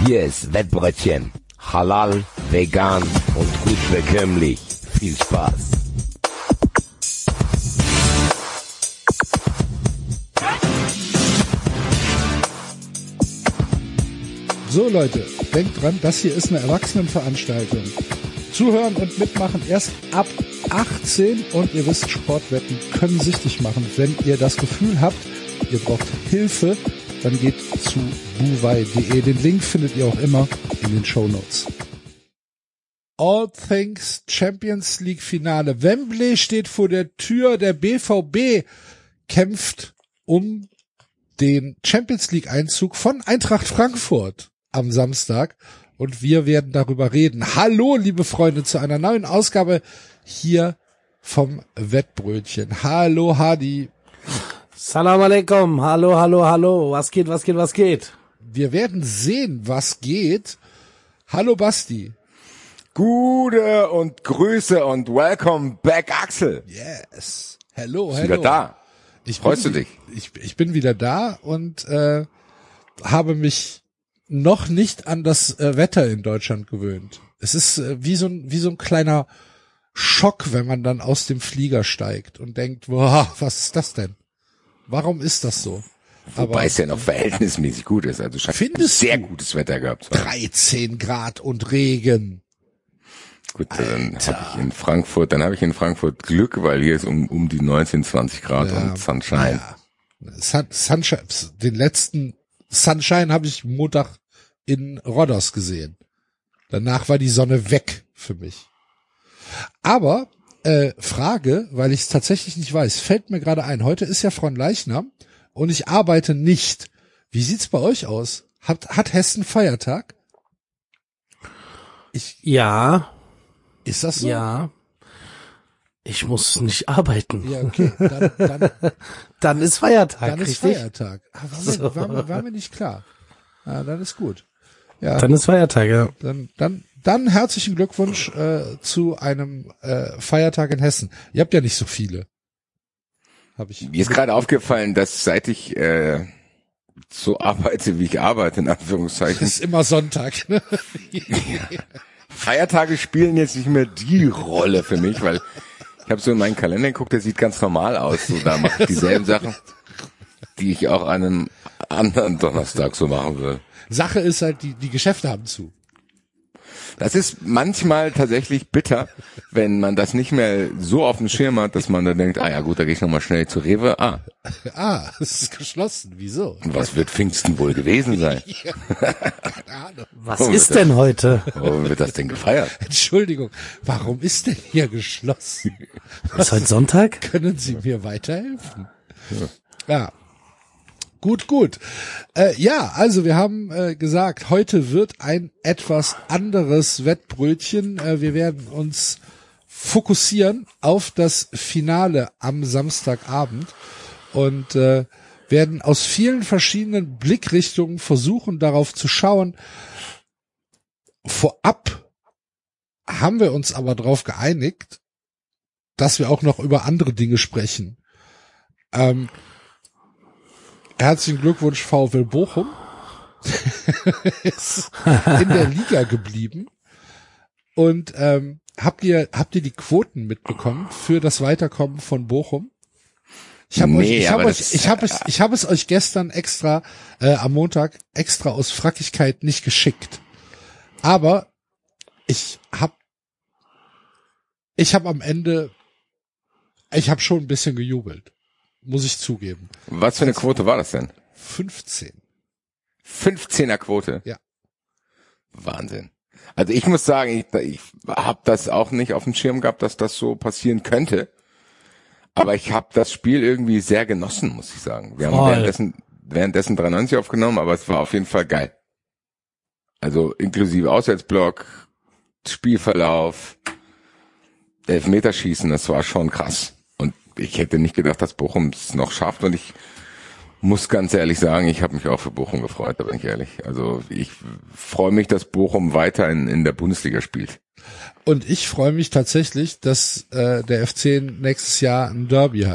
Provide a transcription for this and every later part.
Hier ist Wettbrötchen. Halal, vegan und gut bekömmlich. Viel Spaß. So Leute, denkt dran, das hier ist eine Erwachsenenveranstaltung. Zuhören und mitmachen erst ab 18 und ihr wisst, Sportwetten können süchtig machen. Wenn ihr das Gefühl habt, ihr braucht Hilfe, dann geht zu buwei.de. Den Link findet ihr auch immer in den Shownotes. All Things Champions League Finale. Wembley steht vor der Tür. Der BVB kämpft um den Champions League Einzug von Eintracht Frankfurt am Samstag. Und wir werden darüber reden. Hallo, liebe Freunde, zu einer neuen Ausgabe hier vom Wettbrötchen. Hallo, Hadi. Salam alaikum. Hallo, hallo, hallo. Was geht, was geht, was geht? Wir werden sehen, was geht. Hallo, Basti. Gute und Grüße und welcome back, Axel. Yes. Hello, Bist hello. wieder da. Freust du dich? Ich bin wieder da und habe mich noch nicht an das Wetter in Deutschland gewöhnt. Es ist wie so ein kleiner Schock, wenn man dann aus dem Flieger steigt und denkt, boah, was ist das denn? Warum ist das so? Wobei es ja noch verhältnismäßig gut ist. Also scheint sehr gutes Wetter gehabt. 13 Grad und Regen. Gut, dann habe ich in Frankfurt Glück, weil hier ist um die 19, 20 Grad und Sunshine. Ja. Sunshine, den letzten Sunshine habe ich Montag in Rhodos gesehen. Danach war die Sonne weg für mich. Aber Frage, weil ich es tatsächlich nicht weiß, fällt mir gerade ein. Heute ist ja Fronleichnam und ich arbeite nicht. Wie sieht's bei euch aus? Hat Hessen Feiertag? Ja. Ist das so? Ja. Ich muss nicht arbeiten. Ja, okay. Dann ist Feiertag. Dann ist richtig? Feiertag. War mir nicht klar. Ja, dann ist gut. Ja. Dann ist Feiertag, ja. Dann herzlichen Glückwunsch zu einem Feiertag in Hessen. Ihr habt ja nicht so viele. Mir ist gerade aufgefallen, dass seit ich so arbeite, wie ich arbeite, in Anführungszeichen. Das ist immer Sonntag, ne? Feiertage spielen jetzt nicht mehr die Rolle für mich, weil ich habe so in meinen Kalender geguckt, der sieht ganz normal aus. So, da mache ich dieselben Sachen, die ich auch an einem anderen Donnerstag so machen will. Sache ist halt, die Geschäfte haben zu. Das ist manchmal tatsächlich bitter, wenn man das nicht mehr so auf dem Schirm hat, dass man dann denkt, ja gut, da gehe ich nochmal schnell zu Rewe. Es ist geschlossen. Wieso? Und was wird Pfingsten wohl gewesen sein? Was ist denn heute? Warum wird das denn gefeiert? Entschuldigung, warum ist denn hier geschlossen? Ist heute Sonntag? Können Sie mir weiterhelfen? Ja. Gut. Also wir haben gesagt, heute wird ein etwas anderes Wettbrötchen. Wir werden uns fokussieren auf das Finale am Samstagabend und werden aus vielen verschiedenen Blickrichtungen versuchen, darauf zu schauen. Vorab haben wir uns aber darauf geeinigt, dass wir auch noch über andere Dinge sprechen. Herzlichen Glückwunsch, VfL Bochum. Ist in der Liga geblieben. Und habt ihr die Quoten mitbekommen für das Weiterkommen von Bochum? Ich habe es euch gestern extra am Montag extra aus Frackigkeit nicht geschickt. Aber ich habe am Ende schon ein bisschen gejubelt. Muss ich zugeben. Was für eine Quote war das denn? 15. 15er Quote? Ja. Wahnsinn. Also ich muss sagen, ich habe das auch nicht auf dem Schirm gehabt, dass das so passieren könnte. Aber ich habe das Spiel irgendwie sehr genossen, muss ich sagen. Wir haben währenddessen 93 aufgenommen, aber es war auf jeden Fall geil. Also inklusive Auswärtsblock, Spielverlauf, Elfmeterschießen, das war schon krass. Ich hätte nicht gedacht, dass Bochum es noch schafft und ich muss ganz ehrlich sagen, ich habe mich auch für Bochum gefreut, da bin ich ehrlich. Also ich freue mich, dass Bochum weiter in der Bundesliga spielt. Und ich freue mich tatsächlich, dass der FC nächstes Jahr ein Derby hat.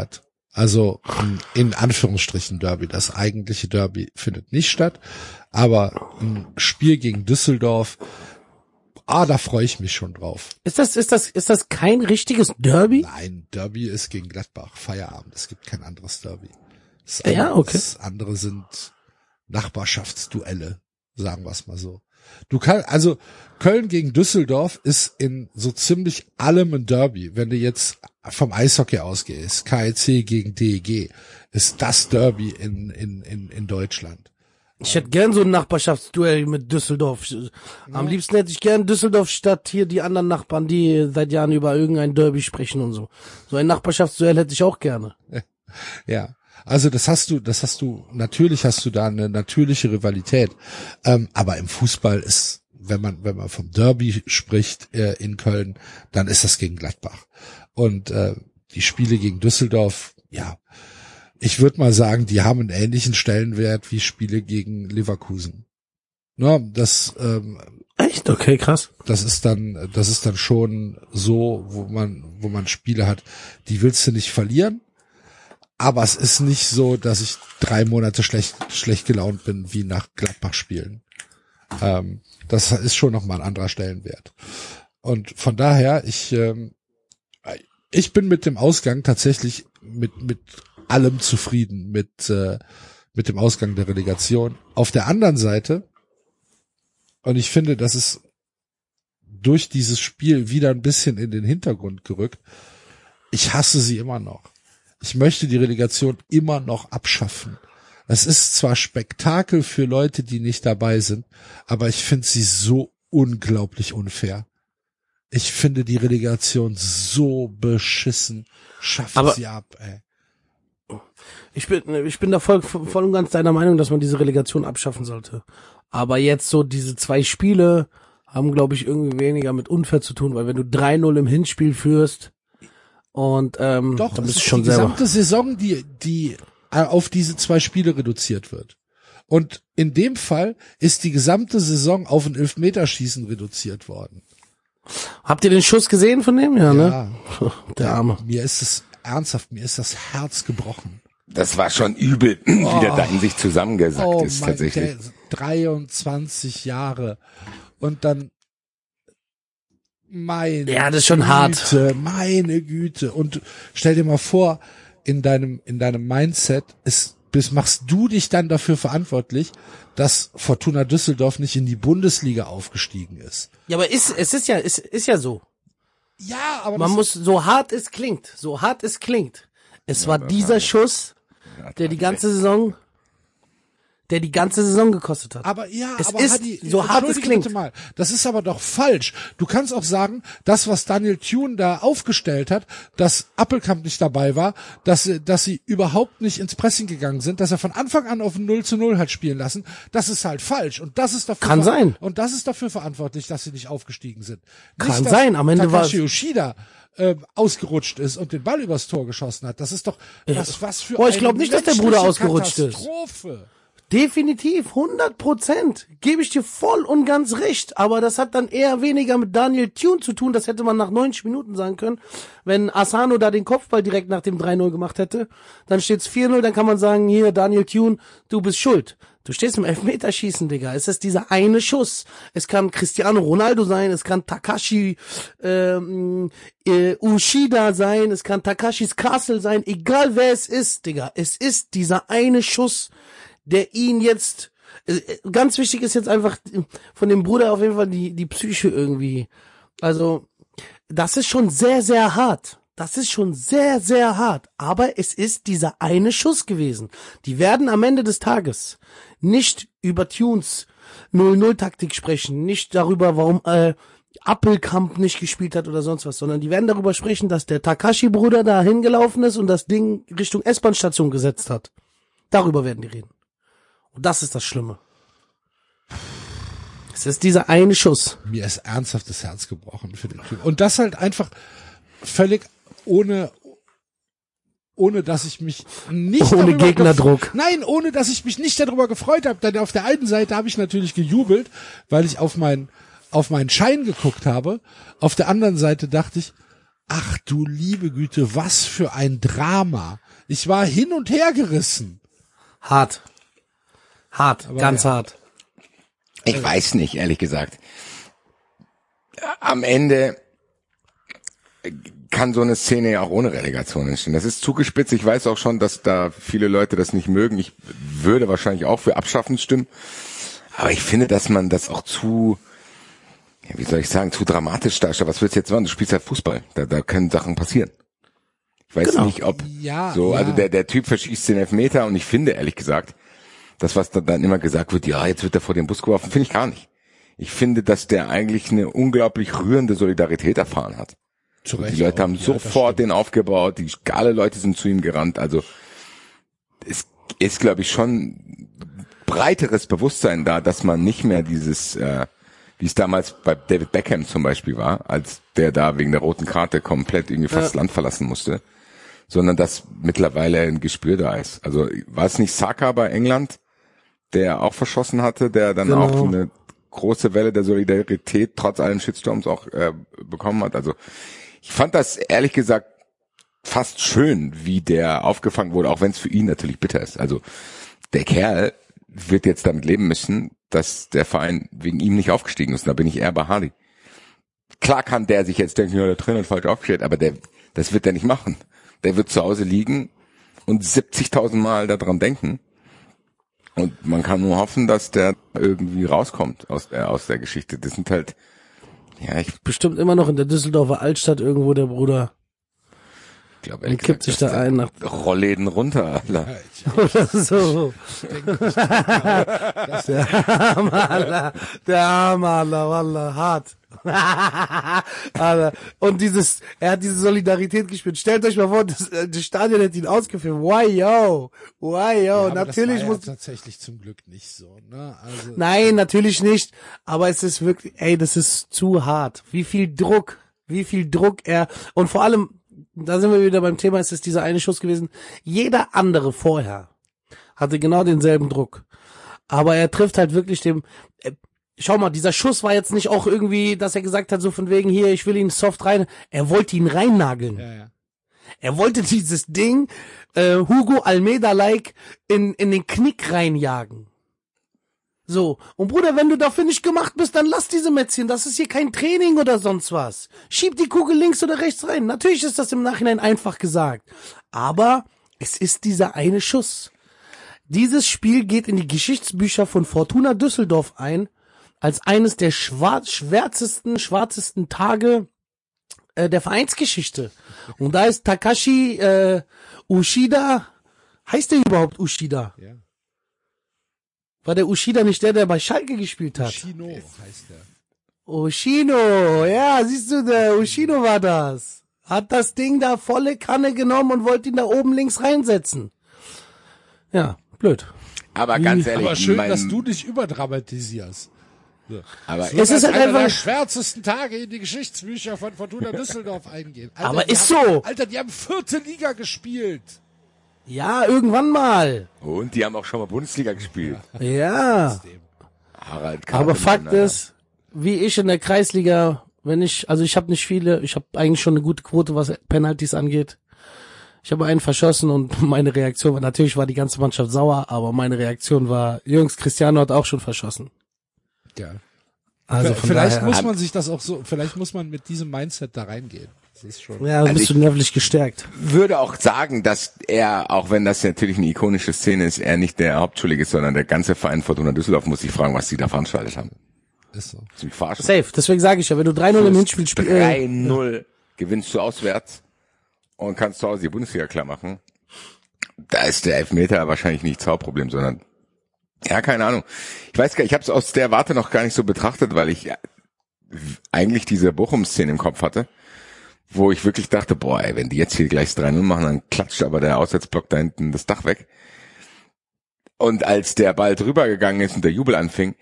Also in Anführungsstrichen Derby. Das eigentliche Derby findet nicht statt. Aber ein Spiel gegen Düsseldorf, da freue ich mich schon drauf. Ist das kein richtiges Derby? Nein, Derby ist gegen Gladbach. Feierabend. Es gibt kein anderes Derby. Das andere sind Nachbarschaftsduelle, sagen wir es mal so. Also Köln gegen Düsseldorf ist in so ziemlich allem ein Derby. Wenn du jetzt vom Eishockey ausgehst, KIC gegen DEG, ist das Derby in Deutschland. Ich hätte gern so ein Nachbarschaftsduell mit Düsseldorf. Am liebsten hätte ich gern Düsseldorf statt hier die anderen Nachbarn, die seit Jahren über irgendein Derby sprechen und so. So ein Nachbarschaftsduell hätte ich auch gerne. Ja. Also natürlich hast du da eine natürliche Rivalität. Aber im Fußball ist, wenn man vom Derby spricht, in Köln, dann ist das gegen Gladbach. Und, die Spiele gegen Düsseldorf, ja, ich würde mal sagen, die haben einen ähnlichen Stellenwert wie Spiele gegen Leverkusen. Ja, Echt? Okay, krass. Das ist dann schon so, wo man Spiele hat, die willst du nicht verlieren. Aber es ist nicht so, dass ich 3 Monate schlecht gelaunt bin, wie nach Gladbach-Spielen. Das ist schon nochmal ein anderer Stellenwert. Und von daher, ich bin mit dem Ausgang tatsächlich mit allem zufrieden, mit dem Ausgang der Relegation. Auf der anderen Seite, und ich finde, das ist durch dieses Spiel wieder ein bisschen in den Hintergrund gerückt, ich hasse sie immer noch. Ich möchte die Relegation immer noch abschaffen. Es ist zwar Spektakel für Leute, die nicht dabei sind, aber ich finde sie so unglaublich unfair. Ich finde die Relegation so beschissen. Schafft sie ab, ey. Ich bin da voll und ganz deiner Meinung, dass man diese Relegation abschaffen sollte. Aber jetzt so diese 2 Spiele haben, glaube ich, irgendwie weniger mit unfair zu tun, weil wenn du 3-0 im Hinspiel führst, und doch, dann bist es du ist schon die selber. gesamte Saison, die auf diese 2 Spiele reduziert wird. Und in dem Fall ist die gesamte Saison auf ein Elfmeterschießen reduziert worden. Habt ihr den Schuss gesehen von dem? Ja, ne? Der Arme. Mir ist das Herz gebrochen. Das war schon übel, wie der da in sich zusammengesackt ist, tatsächlich. 23 Jahre. Und dann meine das ist schon hart. Meine Güte. Und stell dir mal vor, in deinem Mindset machst du dich dann dafür verantwortlich, dass Fortuna Düsseldorf nicht in die Bundesliga aufgestiegen ist. Ja, aber es ist ja so. Ja, aber Man muss, so hart es klingt. Es war dieser Schuss, der die ganze Saison gekostet hat. Aber ja, es aber ist Hadi, so hart es klingt. Bitte mal, das ist aber doch falsch. Du kannst auch sagen, das, was Daniel Thune da aufgestellt hat, dass Appelkamp nicht dabei war, dass sie überhaupt nicht ins Pressing gegangen sind, dass er von Anfang an auf ein 0:0 hat spielen lassen, das ist halt falsch. Und das ist dafür Und das ist dafür verantwortlich, dass sie nicht aufgestiegen sind. Kann sein, am Ende war Takashi Yoshida ausgerutscht ist und den Ball übers Tor geschossen hat. Das ist doch was für ich glaube nicht, dass der Bruder ausgerutscht ist. Katastrophe. Definitiv, 100%. Gebe ich dir voll und ganz recht. Aber das hat dann eher weniger mit Daniel Thune zu tun. Das hätte man nach 90 Minuten sagen können. Wenn Asano da den Kopfball direkt nach dem 3-0 gemacht hätte, dann steht's 4-0, dann kann man sagen, hier, Daniel Thune, du bist schuld. Du stehst im Elfmeterschießen, Digga. Es ist dieser eine Schuss. Es kann Cristiano Ronaldo sein, es kann Takashi Ushida sein, es kann Takashis Castle sein, egal wer es ist, Digga. Es ist dieser eine Schuss, der ihn jetzt, ganz wichtig ist jetzt einfach von dem Bruder auf jeden Fall die Psyche irgendwie. Also, das ist schon sehr, sehr hart. Das ist schon sehr, sehr hart. Aber es ist dieser eine Schuss gewesen. Die werden am Ende des Tages nicht über Thunes 0-0-Taktik sprechen, nicht darüber, warum Appelkamp nicht gespielt hat oder sonst was, sondern die werden darüber sprechen, dass der Takashi-Bruder da hingelaufen ist und das Ding Richtung S-Bahn-Station gesetzt hat. Darüber werden die reden. Und das ist das Schlimme. Es ist dieser eine Schuss. Mir ist ernsthaft das Herz gebrochen für den Typ. Und das halt einfach völlig ohne dass ich mich nicht ohne Gegnerdruck. Ohne dass ich mich nicht darüber gefreut habe. Denn auf der einen Seite habe ich natürlich gejubelt, weil ich auf meinen Schein geguckt habe. Auf der anderen Seite dachte ich, Ach du liebe Güte, was für ein Drama. Ich war hin und her gerissen. Hart, ganz ja. hart. Ich weiß nicht, ehrlich gesagt. Am Ende kann so eine Szene ja auch ohne Relegation entstehen. Das ist zugespitzt. Ich weiß auch schon, dass da viele Leute das nicht mögen. Ich würde wahrscheinlich auch für Abschaffen stimmen. Aber ich finde, dass man das auch zu, ja, wie soll ich sagen, zu dramatisch darstellt. Was willst du jetzt machen? Du spielst halt Fußball. Da können Sachen passieren. Ich weiß nicht, ob also der Typ verschießt den Elfmeter und ich finde, ehrlich gesagt, das, was dann immer gesagt wird, ja, jetzt wird er vor den Bus geworfen, finde ich gar nicht. Ich finde, dass der eigentlich eine unglaublich rührende Solidarität erfahren hat. Die Leute haben sofort den aufgebaut, alle Leute sind zu ihm gerannt. Also es ist, glaube ich, schon breiteres Bewusstsein da, dass man nicht mehr dieses, wie es damals bei David Beckham zum Beispiel war, als der da wegen der roten Karte komplett irgendwie fast das Land verlassen musste, sondern dass mittlerweile ein Gespür da ist. Also war es nicht Saka bei England, der auch verschossen hatte, der dann auch so eine große Welle der Solidarität trotz allen Shitstorms auch bekommen hat. Also ich fand das ehrlich gesagt fast schön, wie der aufgefangen wurde, auch wenn es für ihn natürlich bitter ist. Also der Kerl wird jetzt damit leben müssen, dass der Verein wegen ihm nicht aufgestiegen ist. Da bin ich eher bei Hardy. Klar kann der sich jetzt denken, ja, der Trainer hat falsch aufgestellt, aber das wird der nicht machen. Der wird zu Hause liegen und 70.000 Mal daran denken. Und man kann nur hoffen, dass der irgendwie rauskommt aus der Geschichte. Das sind halt, ja, bestimmt immer noch in der Düsseldorfer Altstadt irgendwo der Bruder. Ich glaube, und kippt sich da ein nach Rollläden runter. Oder so. Der arme Allah, Wallah, hart. Alter. Und er hat diese Solidarität gespielt. Stellt euch mal vor, das Stadion hat ihn ausgeführt. Why yo? Ja, natürlich das war muss tatsächlich zum Glück nicht so, ne? Also, nein, natürlich nicht. Aber es ist wirklich, das ist zu hart. Wie viel Druck er, und vor allem, da sind wir wieder beim Thema, es ist dieser eine Schuss gewesen. Jeder andere vorher hatte genau denselben Druck. Aber er trifft halt wirklich schau mal, dieser Schuss war jetzt nicht auch irgendwie, dass er gesagt hat, so von wegen hier, ich will ihn soft rein. Er wollte ihn reinnageln. ja. Er wollte dieses Ding, Hugo Almeida-like in den Knick reinjagen. So, und Bruder, wenn du dafür nicht gemacht bist, dann lass diese Mätzchen, das ist hier kein Training oder sonst was. Schieb die Kugel links oder rechts rein. Natürlich ist das im Nachhinein einfach gesagt. Aber es ist dieser eine Schuss. Dieses Spiel geht in die Geschichtsbücher von Fortuna Düsseldorf ein, als eines der schwärzesten Tage der Vereinsgeschichte. Und da ist Takashi Ushida, heißt der überhaupt Ushida? Ja. War der Ushida nicht der bei Schalke gespielt hat? Ushino heißt der. Ushino, ja, siehst du, der Ushino war das. Hat das Ding da volle Kanne genommen und wollte ihn da oben links reinsetzen. Ja, blöd. Aber ganz ehrlich, Aber schön, dass du dich überdramatisierst. Aber Es ist halt einer der einfach schwärzesten Tage in die Geschichtsbücher von Fortuna Düsseldorf eingehen. Alter, aber ist so. Alter, die haben 4. Liga gespielt. Ja, irgendwann mal. und die haben auch schon mal Bundesliga gespielt. Ja. Harald Aber Kappelmann, Fakt Alter. ist, wie ich in der Kreisliga, ich habe nicht viele, ich habe eigentlich schon eine gute Quote, was Penalties angeht. Ich habe einen verschossen und meine Reaktion war, natürlich war die ganze Mannschaft sauer, aber meine Reaktion war, Jungs, Cristiano hat auch schon verschossen. Ja. Also von vielleicht daher, muss man sich das auch so, vielleicht muss man mit diesem Mindset da reingehen. Das ist schon. ja, bist du nervlich gestärkt. Würde auch sagen, dass er, auch wenn das natürlich eine ikonische Szene ist, er nicht der Hauptschuldige ist, sondern der ganze Verein Fortuna Düsseldorf muss sich fragen, was die da veranstaltet haben. Ist so. Ziemlich verarschen. Safe, deswegen sage ich ja, wenn du 3-0 im Hinspiel spielst, 3-0 gewinnst du auswärts und kannst zu Hause die Bundesliga klar machen. Da ist der Elfmeter wahrscheinlich nicht das Hauptproblem, sondern ja, keine Ahnung. Ich weiß gar nicht, ich habe es aus der Warte noch gar nicht so betrachtet, weil ich eigentlich diese Bochum-Szene im Kopf hatte, wo ich wirklich dachte, boah, ey, wenn die jetzt hier gleich 3-0 machen, dann klatscht aber der Auswärtsblock da hinten das Dach weg. Und als der Ball drüber gegangen ist und der Jubel anfing,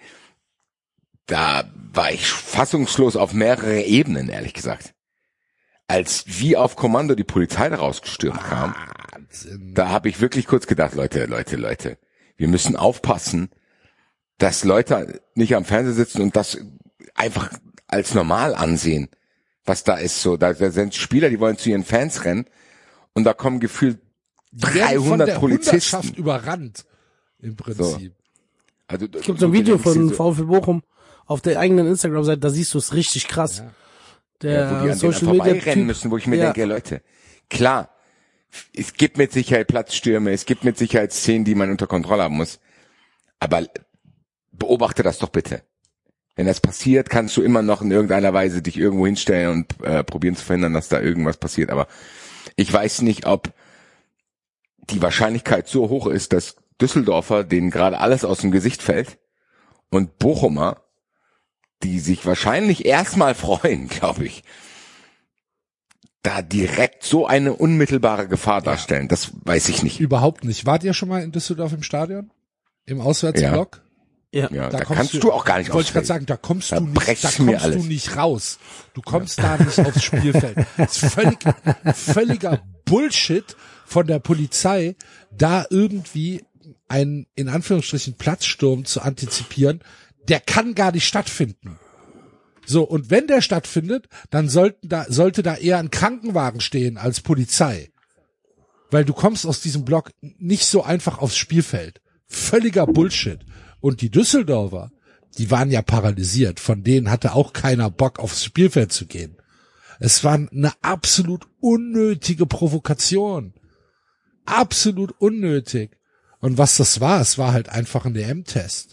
da war ich fassungslos auf mehrere Ebenen, ehrlich gesagt. Als wie auf Kommando die Polizei da rausgestürmt kam, da habe ich wirklich kurz gedacht, Leute, wir müssen aufpassen, dass Leute nicht am Fernseher sitzen und das einfach als normal ansehen, was da ist. So, da sind Spieler, die wollen zu ihren Fans rennen und da kommen gefühlt Die werden von 300 der Polizisten. Hundertschaft überrannt, im Prinzip. Also, Es gibt so ein Video von VfL Bochum auf der eigenen Instagram-Seite, da siehst du es richtig krass. Ja. Der wo die an Social denen Media vorbeirennen müssen, wo ich mir Ja. denke, Leute, klar, es gibt mit Sicherheit Platzstürme, es gibt mit Sicherheit Szenen, die man unter Kontrolle haben muss, aber beobachte das doch bitte. Wenn das passiert, kannst du immer noch in irgendeiner Weise dich irgendwo hinstellen und probieren zu verhindern, dass da irgendwas passiert, aber ich weiß nicht, ob die Wahrscheinlichkeit so hoch ist, dass Düsseldorfer, denen gerade alles aus dem Gesicht fällt, und Bochumer, die sich wahrscheinlich erstmal freuen, glaube ich, da direkt so eine unmittelbare Gefahr darstellen. Das weiß ich nicht. Überhaupt nicht. Wart ihr schon mal in Düsseldorf im Stadion? Im Auswärtsblock? Ja. Ja, da kommst kannst du auch gar nicht Wollte ich gerade aufs sagen, da kommst Da du nicht, brecht's da mir kommst du alles. nicht raus. Du kommst da nicht aufs Spielfeld. Das ist völliger Bullshit von der Polizei, da irgendwie einen, in Anführungsstrichen, Platzsturm zu antizipieren. Der kann gar nicht stattfinden. So, und wenn der stattfindet, dann sollte da eher ein Krankenwagen stehen als Polizei. Weil du kommst aus diesem Block nicht so einfach aufs Spielfeld. Völliger Bullshit. Und die Düsseldorfer, die waren ja paralysiert. Von denen hatte auch keiner Bock, aufs Spielfeld zu gehen. Es war eine absolut unnötige Provokation. Absolut unnötig. Und was das war, es war halt einfach ein DM-Test.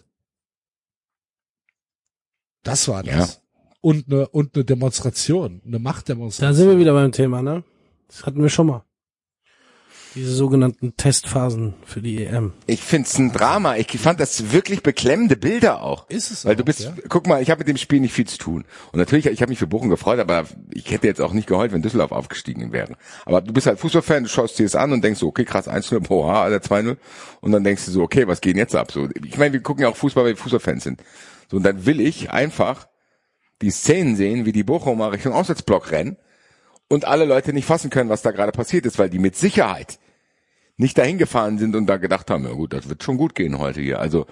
Das war das. Ja. Und eine Demonstration, eine Machtdemonstration. Da sind wir wieder beim Thema, ne? Das hatten wir schon mal. Diese sogenannten Testphasen für die EM. Ich find's ein Drama. Ich fand das wirklich beklemmende Bilder auch. Ist es Weil auch, du bist, ja. guck mal, ich habe mit dem Spiel nicht viel zu tun. Und natürlich, ich habe mich für Bochum gefreut, aber ich hätte jetzt auch nicht geheult, wenn Düsseldorf aufgestiegen wäre. Aber du bist halt Fußballfan, du schaust dir das an und denkst so, okay, krass, 1-0, boah, Alter, 2-0. Und dann denkst du so, okay, was geht denn jetzt ab? So, ich meine, wir gucken ja auch Fußball, weil wir Fußballfans sind. So, und dann will ich einfach die Szenen sehen, wie die Bochumer Richtung Auswärtsblock rennen und alle Leute nicht fassen können, was da gerade passiert ist, weil die mit Sicherheit nicht dahin gefahren sind und da gedacht haben, ja gut, das wird schon gut gehen heute hier. Also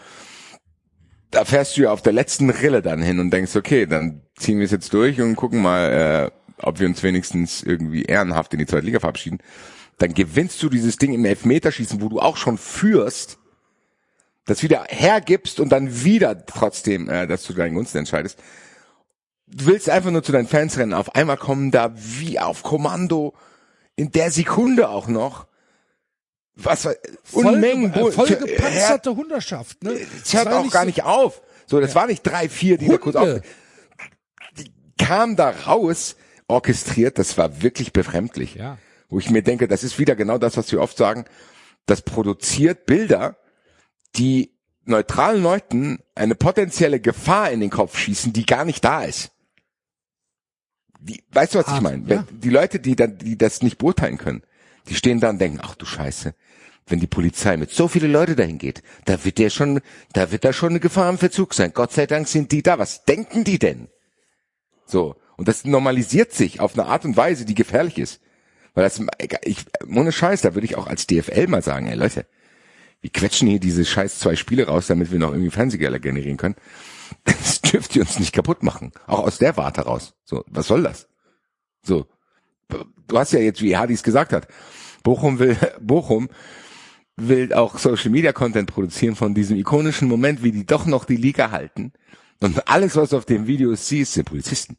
da fährst du ja auf der letzten Rille dann hin und denkst, okay, dann ziehen wir es jetzt durch und gucken mal, ob wir uns wenigstens irgendwie ehrenhaft in die zweite Liga verabschieden. Dann gewinnst du dieses Ding im Elfmeterschießen, wo du auch schon führst, das wieder hergibst und dann wieder trotzdem, dass du deinen Gunsten entscheidest. Du willst einfach nur zu deinen Fans rennen. Auf einmal kommen da wie auf Kommando in der Sekunde auch noch Unmengen vollgepanzerte Hunderschaft, ne? Es hört auch gar nicht auf. So, das war nicht 3, 4, die da kurz auf. Die kam da raus, orchestriert, das war wirklich befremdlich. Ja. Wo ich mir denke, das ist wieder genau das, was wir oft sagen, das produziert Bilder, die neutralen Leuten eine potenzielle Gefahr in den Kopf schießen, die gar nicht da ist. Weißt du, was ich meine? Ja. Die Leute, die das nicht beurteilen können, die stehen da und denken, ach du Scheiße, wenn die Polizei mit so viele Leute dahin geht, da wird da schon eine Gefahr im Verzug sein. Gott sei Dank sind die da. Was denken die denn? So. Und das normalisiert sich auf eine Art und Weise, die gefährlich ist. Weil ohne Scheiß, da würde ich auch als DFL mal sagen, ey Leute, wir quetschen hier diese scheiß 2 Spiele raus, damit wir noch irgendwie Fernsehgelder generieren können. Das dürft ihr uns nicht kaputt machen. Auch aus der Warte raus. So, was soll das? So. Du hast ja jetzt, wie Hadis gesagt hat, Bochum will auch Social Media Content produzieren von diesem ikonischen Moment, wie die doch noch die Liga halten. Und alles, was auf dem Video siehst, sind Polizisten.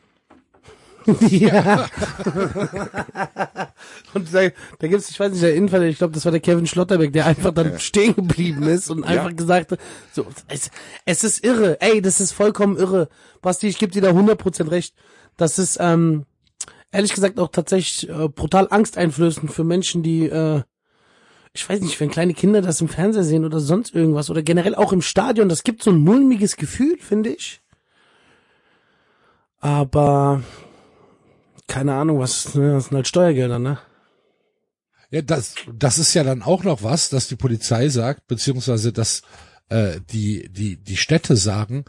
Ja. Und da gibt's, ich weiß nicht, der Innenverteidiger, ich glaube, das war der Kevin Schlotterbeck, der einfach dann stehen geblieben ist und einfach gesagt hat, so, es ist irre, ey, das ist vollkommen irre. Basti, ich gebe dir da 100% recht. Das ist, ehrlich gesagt auch tatsächlich brutal angsteinflößend für Menschen, die, ich weiß nicht, wenn kleine Kinder das im Fernseher sehen oder sonst irgendwas oder generell auch im Stadion, das gibt so ein mulmiges Gefühl, finde ich. Aber keine Ahnung, das sind halt Steuergelder, ne? Ja, das ist ja dann auch noch was, dass die Polizei sagt, beziehungsweise dass die Städte sagen,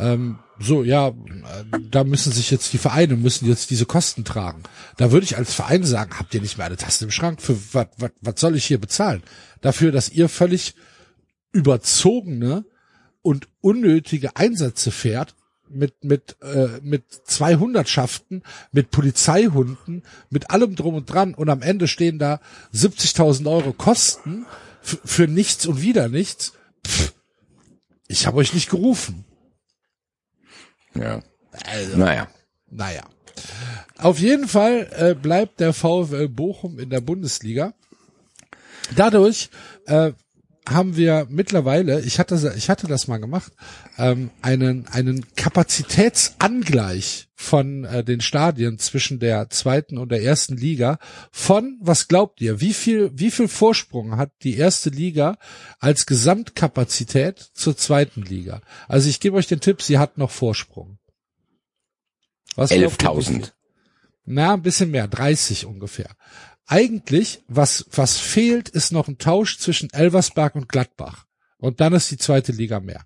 da müssen sich jetzt die Vereine müssen diese Kosten tragen. Da würde ich als Verein sagen, habt ihr nicht mehr eine Taste im Schrank? Für was soll ich hier bezahlen? Dafür, dass ihr völlig überzogene und unnötige Einsätze fährt, 200-Schaften, mit Polizeihunden, mit allem drum und dran und am Ende stehen da 70.000 Euro Kosten für nichts und wieder nichts. Ich habe euch nicht gerufen. Ja. Also, Naja. Auf jeden Fall bleibt der VfL Bochum in der Bundesliga. Dadurch haben wir mittlerweile, ich hatte das mal gemacht, einen Kapazitätsangleich von den Stadien zwischen der zweiten und der ersten Liga von, was glaubt ihr, wie viel Vorsprung hat die erste Liga als Gesamtkapazität zur zweiten Liga? Also ich gebe euch den Tipp, sie hat noch Vorsprung. 11.000. Na, ein bisschen mehr, 30 ungefähr. Eigentlich, was fehlt, ist noch ein Tausch zwischen Elversberg und Gladbach. Und dann ist die zweite Liga mehr.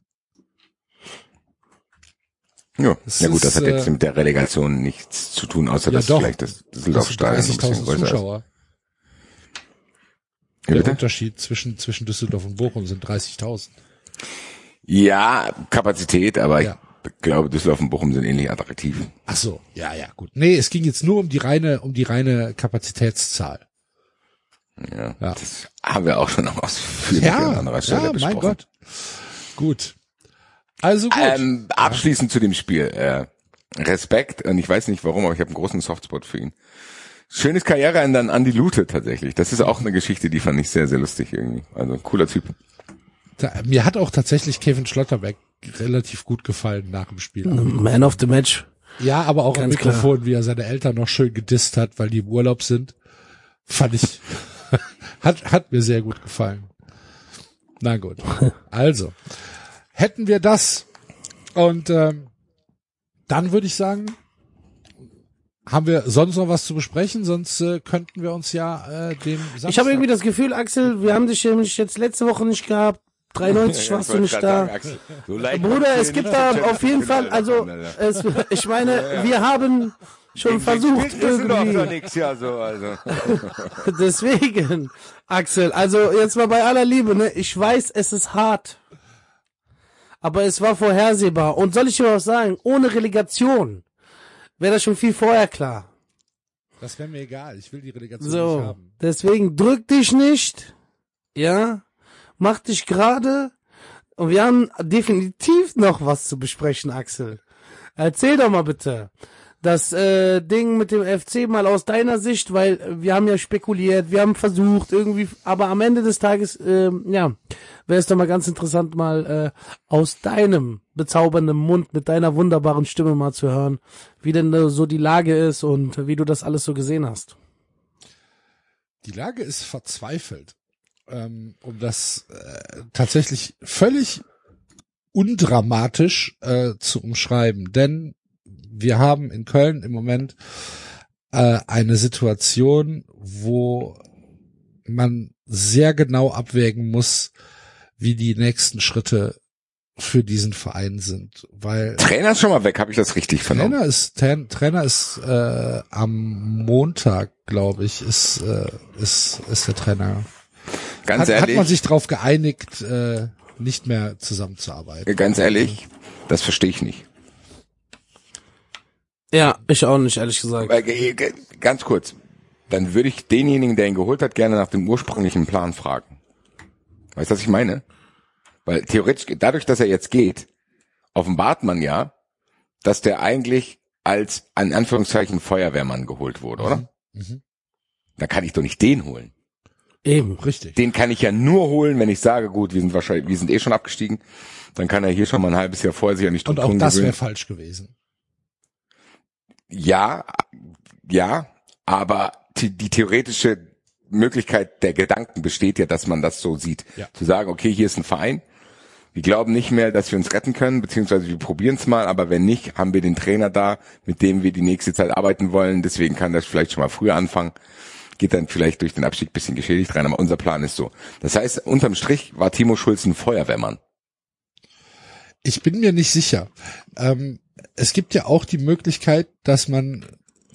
Ja, ja gut, das hat jetzt mit der Relegation nichts zu tun, außer dass vielleicht das Düsseldorf-Stadion ein bisschen größer Zuschauer. Der Unterschied zwischen Düsseldorf und Bochum sind 30.000. Ja, Kapazität, aber ich glaube, Düsseldorf und Bochum sind ähnlich attraktiv. Ach so, ja, gut. Nee, es ging jetzt nur um die reine Kapazitätszahl. Ja, das haben wir auch schon ausführlich an anderer Stelle besprochen. Mein Gott. Gut. Also gut. Abschließend zu dem Spiel. Respekt, und ich weiß nicht warum, aber ich habe einen großen Softspot für ihn. Schönes Karriereende an Andi Lute tatsächlich. Das ist auch eine Geschichte, die fand ich sehr, sehr lustig irgendwie. Also cooler Typ. Mir hat auch tatsächlich Kevin Schlotterbeck relativ gut gefallen nach dem Spiel. Man of the Match. Ja, aber auch Ganz am Mikrofon, wie er seine Eltern noch schön gedisst hat, weil die im Urlaub sind. Fand ich, hat mir sehr gut gefallen. Na gut. Also, hätten wir das und dann würde ich sagen, haben wir sonst noch was zu besprechen, sonst könnten wir uns ja dem Samstag... Ich habe irgendwie das Gefühl, Axel, wir haben dich nämlich jetzt letzte Woche nicht gehabt. 93 warst du nicht da. Bruder, es gibt da auf jeden Fall, also ich meine, wir haben schon versucht irgendwie. Deswegen, Axel, also jetzt mal bei aller Liebe, ne? Ich weiß, es ist hart. Aber es war vorhersehbar. Und soll ich dir was sagen? Ohne Relegation wäre das schon viel vorher klar. Das wäre mir egal. Ich will die Relegation nicht haben. Deswegen drück dich nicht. Ja? Mach dich gerade. Und wir haben definitiv noch was zu besprechen, Axel. Erzähl doch mal bitte. Das Ding mit dem FC mal aus deiner Sicht, weil wir haben ja spekuliert, wir haben versucht irgendwie, aber am Ende des Tages, wäre es doch mal ganz interessant, mal aus deinem bezaubernden Mund mit deiner wunderbaren Stimme mal zu hören, wie denn so die Lage ist und wie du das alles so gesehen hast. Die Lage ist verzweifelt, um das tatsächlich völlig undramatisch zu umschreiben, denn wir haben in Köln im Moment eine Situation, wo man sehr genau abwägen muss, wie die nächsten Schritte für diesen Verein sind. Weil Trainer ist schon mal weg, habe ich das richtig vernommen? Trainer ist am Montag, glaube ich, ist der Trainer. Ganz ehrlich, hat man sich darauf geeinigt, nicht mehr zusammenzuarbeiten. Ganz ehrlich, das verstehe ich nicht. Ja, ich auch nicht, ehrlich gesagt. Ganz kurz, dann würde ich denjenigen, der ihn geholt hat, gerne nach dem ursprünglichen Plan fragen. Weißt du, was ich meine? Weil theoretisch, dadurch, dass er jetzt geht, offenbart man ja, dass der eigentlich als, in Anführungszeichen, Feuerwehrmann geholt wurde, oder? Mhm. Dann kann ich doch nicht den holen. Eben, richtig. Den kann ich ja nur holen, wenn ich sage, gut, wir sind eh schon abgestiegen. Dann kann er hier schon mal ein halbes Jahr vorher sich an die Strukturen gewöhnen. Und auch das wäre falsch gewesen. Ja, aber die theoretische Möglichkeit der Gedanken besteht ja, dass man das so sieht. Ja. Zu sagen, okay, hier ist ein Verein, wir glauben nicht mehr, dass wir uns retten können, beziehungsweise wir probieren es mal, aber wenn nicht, haben wir den Trainer da, mit dem wir die nächste Zeit arbeiten wollen, deswegen kann das vielleicht schon mal früher anfangen, geht dann vielleicht durch den Abstieg ein bisschen geschädigt rein, aber unser Plan ist so. Das heißt, unterm Strich war Timo Schulz ein Feuerwehrmann. Ich bin mir nicht sicher. Es gibt ja auch die Möglichkeit, dass man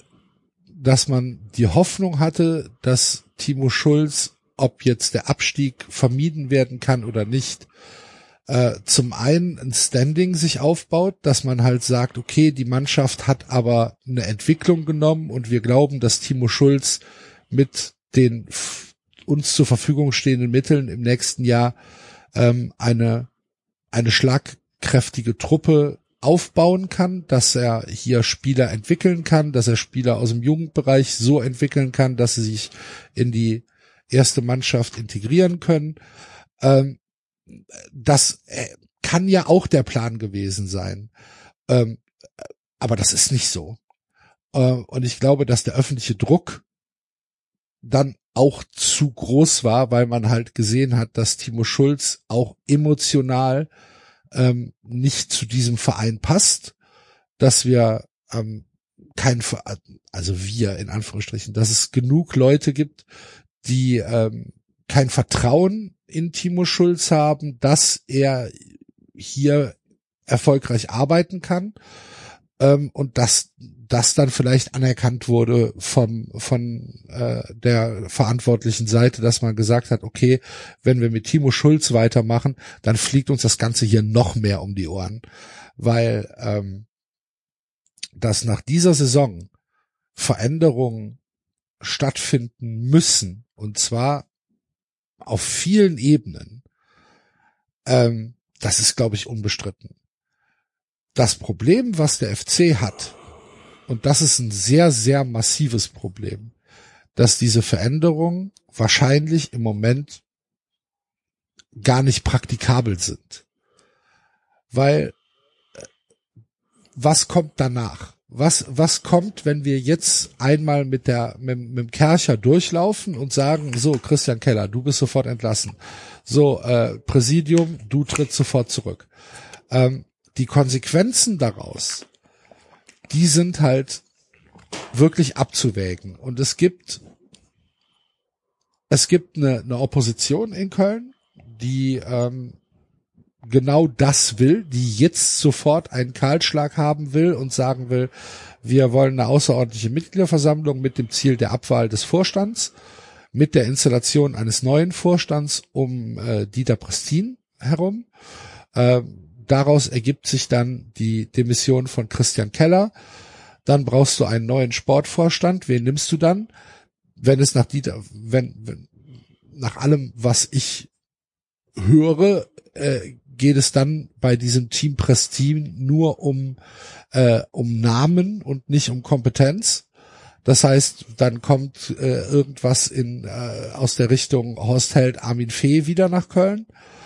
die Hoffnung hatte, dass Timo Schulz, ob jetzt der Abstieg vermieden werden kann oder nicht, zum einen ein Standing sich aufbaut, dass man halt sagt, okay, die Mannschaft hat aber eine Entwicklung genommen und wir glauben, dass Timo Schulz mit den uns zur Verfügung stehenden Mitteln im nächsten Jahr eine schlagkräftige Truppe aufbauen kann, dass er hier Spieler entwickeln kann, dass er Spieler aus dem Jugendbereich so entwickeln kann, dass sie sich in die erste Mannschaft integrieren können. Das kann ja auch der Plan gewesen sein. Aber das ist nicht so. Und ich glaube, dass der öffentliche Druck dann auch zu groß war, weil man halt gesehen hat, dass Timo Schulz auch emotional nicht zu diesem Verein passt, dass wir wir in Anführungsstrichen, dass es genug Leute gibt, die kein Vertrauen in Timo Schulz haben, dass er hier erfolgreich arbeiten kann, und dass das dann vielleicht anerkannt wurde von der verantwortlichen Seite, dass man gesagt hat, okay, wenn wir mit Timo Schulz weitermachen, dann fliegt uns das Ganze hier noch mehr um die Ohren, weil dass nach dieser Saison Veränderungen stattfinden müssen, und zwar auf vielen Ebenen, das ist, glaube ich, unbestritten. Das Problem, was der FC hat, und das ist ein sehr, sehr massives Problem, dass diese Veränderungen wahrscheinlich im Moment gar nicht praktikabel sind. Weil, was kommt danach? Was kommt, wenn wir jetzt einmal mit dem Kercher durchlaufen und sagen, so, Christian Keller, du bist sofort entlassen. So, Präsidium, du trittst sofort zurück. Die Konsequenzen daraus, die sind halt wirklich abzuwägen. Und es gibt eine Opposition in Köln, die genau das will, die jetzt sofort einen Kahlschlag haben will und sagen will, wir wollen eine außerordentliche Mitgliederversammlung mit dem Ziel der Abwahl des Vorstands, mit der Installation eines neuen Vorstands um Dieter Prestin herum. Daraus ergibt sich dann die Demission von Christian Keller. Dann brauchst du einen neuen Sportvorstand. Wen nimmst du dann? Wenn es nach Dieter, nach allem, was ich höre, geht es dann bei diesem Team Prestin nur um Namen und nicht um Kompetenz. Das heißt, dann kommt irgendwas aus der Richtung Horst Held, Armin Fee wieder nach Köln.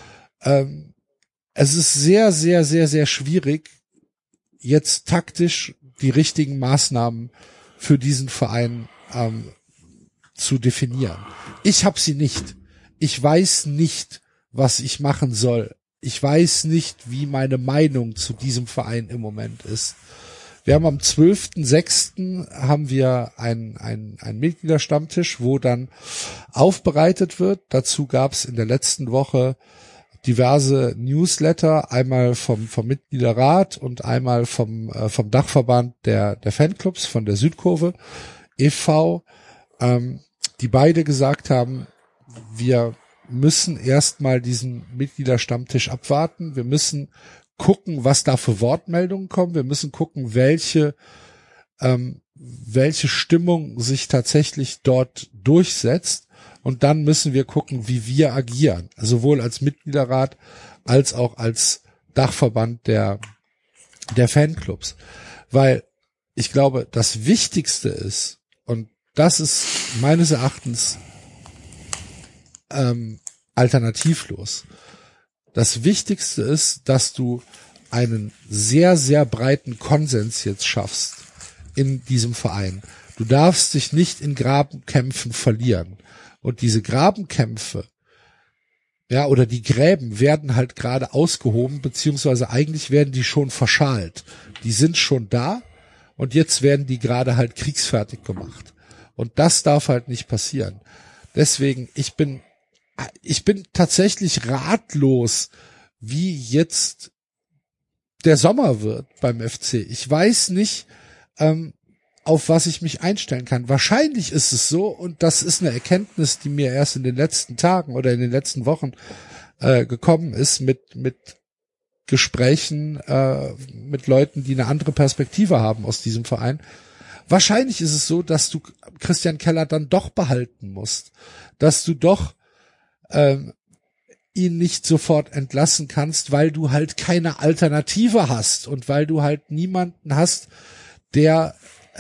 Es ist sehr, sehr, sehr, sehr schwierig, jetzt taktisch die richtigen Maßnahmen für diesen Verein zu definieren. Ich habe sie nicht. Ich weiß nicht, was ich machen soll. Ich weiß nicht, wie meine Meinung zu diesem Verein im Moment ist. Wir haben am 12.06. haben wir einen Mitgliederstammtisch, wo dann aufbereitet wird. Dazu gab es in der letzten Woche diverse Newsletter, einmal vom Mitgliederrat und einmal vom Dachverband der Fanclubs, von der Südkurve e.V., die beide gesagt haben, wir müssen erstmal diesen Mitgliederstammtisch abwarten. Wir müssen gucken, was da für Wortmeldungen kommen. Wir müssen gucken, welche Stimmung sich tatsächlich dort durchsetzt. Und dann müssen wir gucken, wie wir agieren. Sowohl als Mitgliederrat als auch als Dachverband der Fanclubs. Weil ich glaube, das Wichtigste ist, und das ist meines Erachtens alternativlos. Das Wichtigste ist, dass du einen sehr, sehr breiten Konsens jetzt schaffst in diesem Verein. Du darfst dich nicht in Grabenkämpfen verlieren. Und diese Grabenkämpfe, ja, oder die Gräben werden halt gerade ausgehoben, beziehungsweise eigentlich werden die schon verschalt. Die sind schon da und jetzt werden die gerade halt kriegsfertig gemacht. Und das darf halt nicht passieren. Deswegen, ich bin tatsächlich ratlos, wie jetzt der Sommer wird beim FC. Ich weiß nicht, auf was ich mich einstellen kann. Wahrscheinlich ist es so, und das ist eine Erkenntnis, die mir erst in den letzten Tagen oder in den letzten Wochen gekommen ist mit Gesprächen mit Leuten, die eine andere Perspektive haben aus diesem Verein. Wahrscheinlich ist es so, dass du Christian Keller dann doch behalten musst, dass du doch ihn nicht sofort entlassen kannst, weil du halt keine Alternative hast und weil du halt niemanden hast, der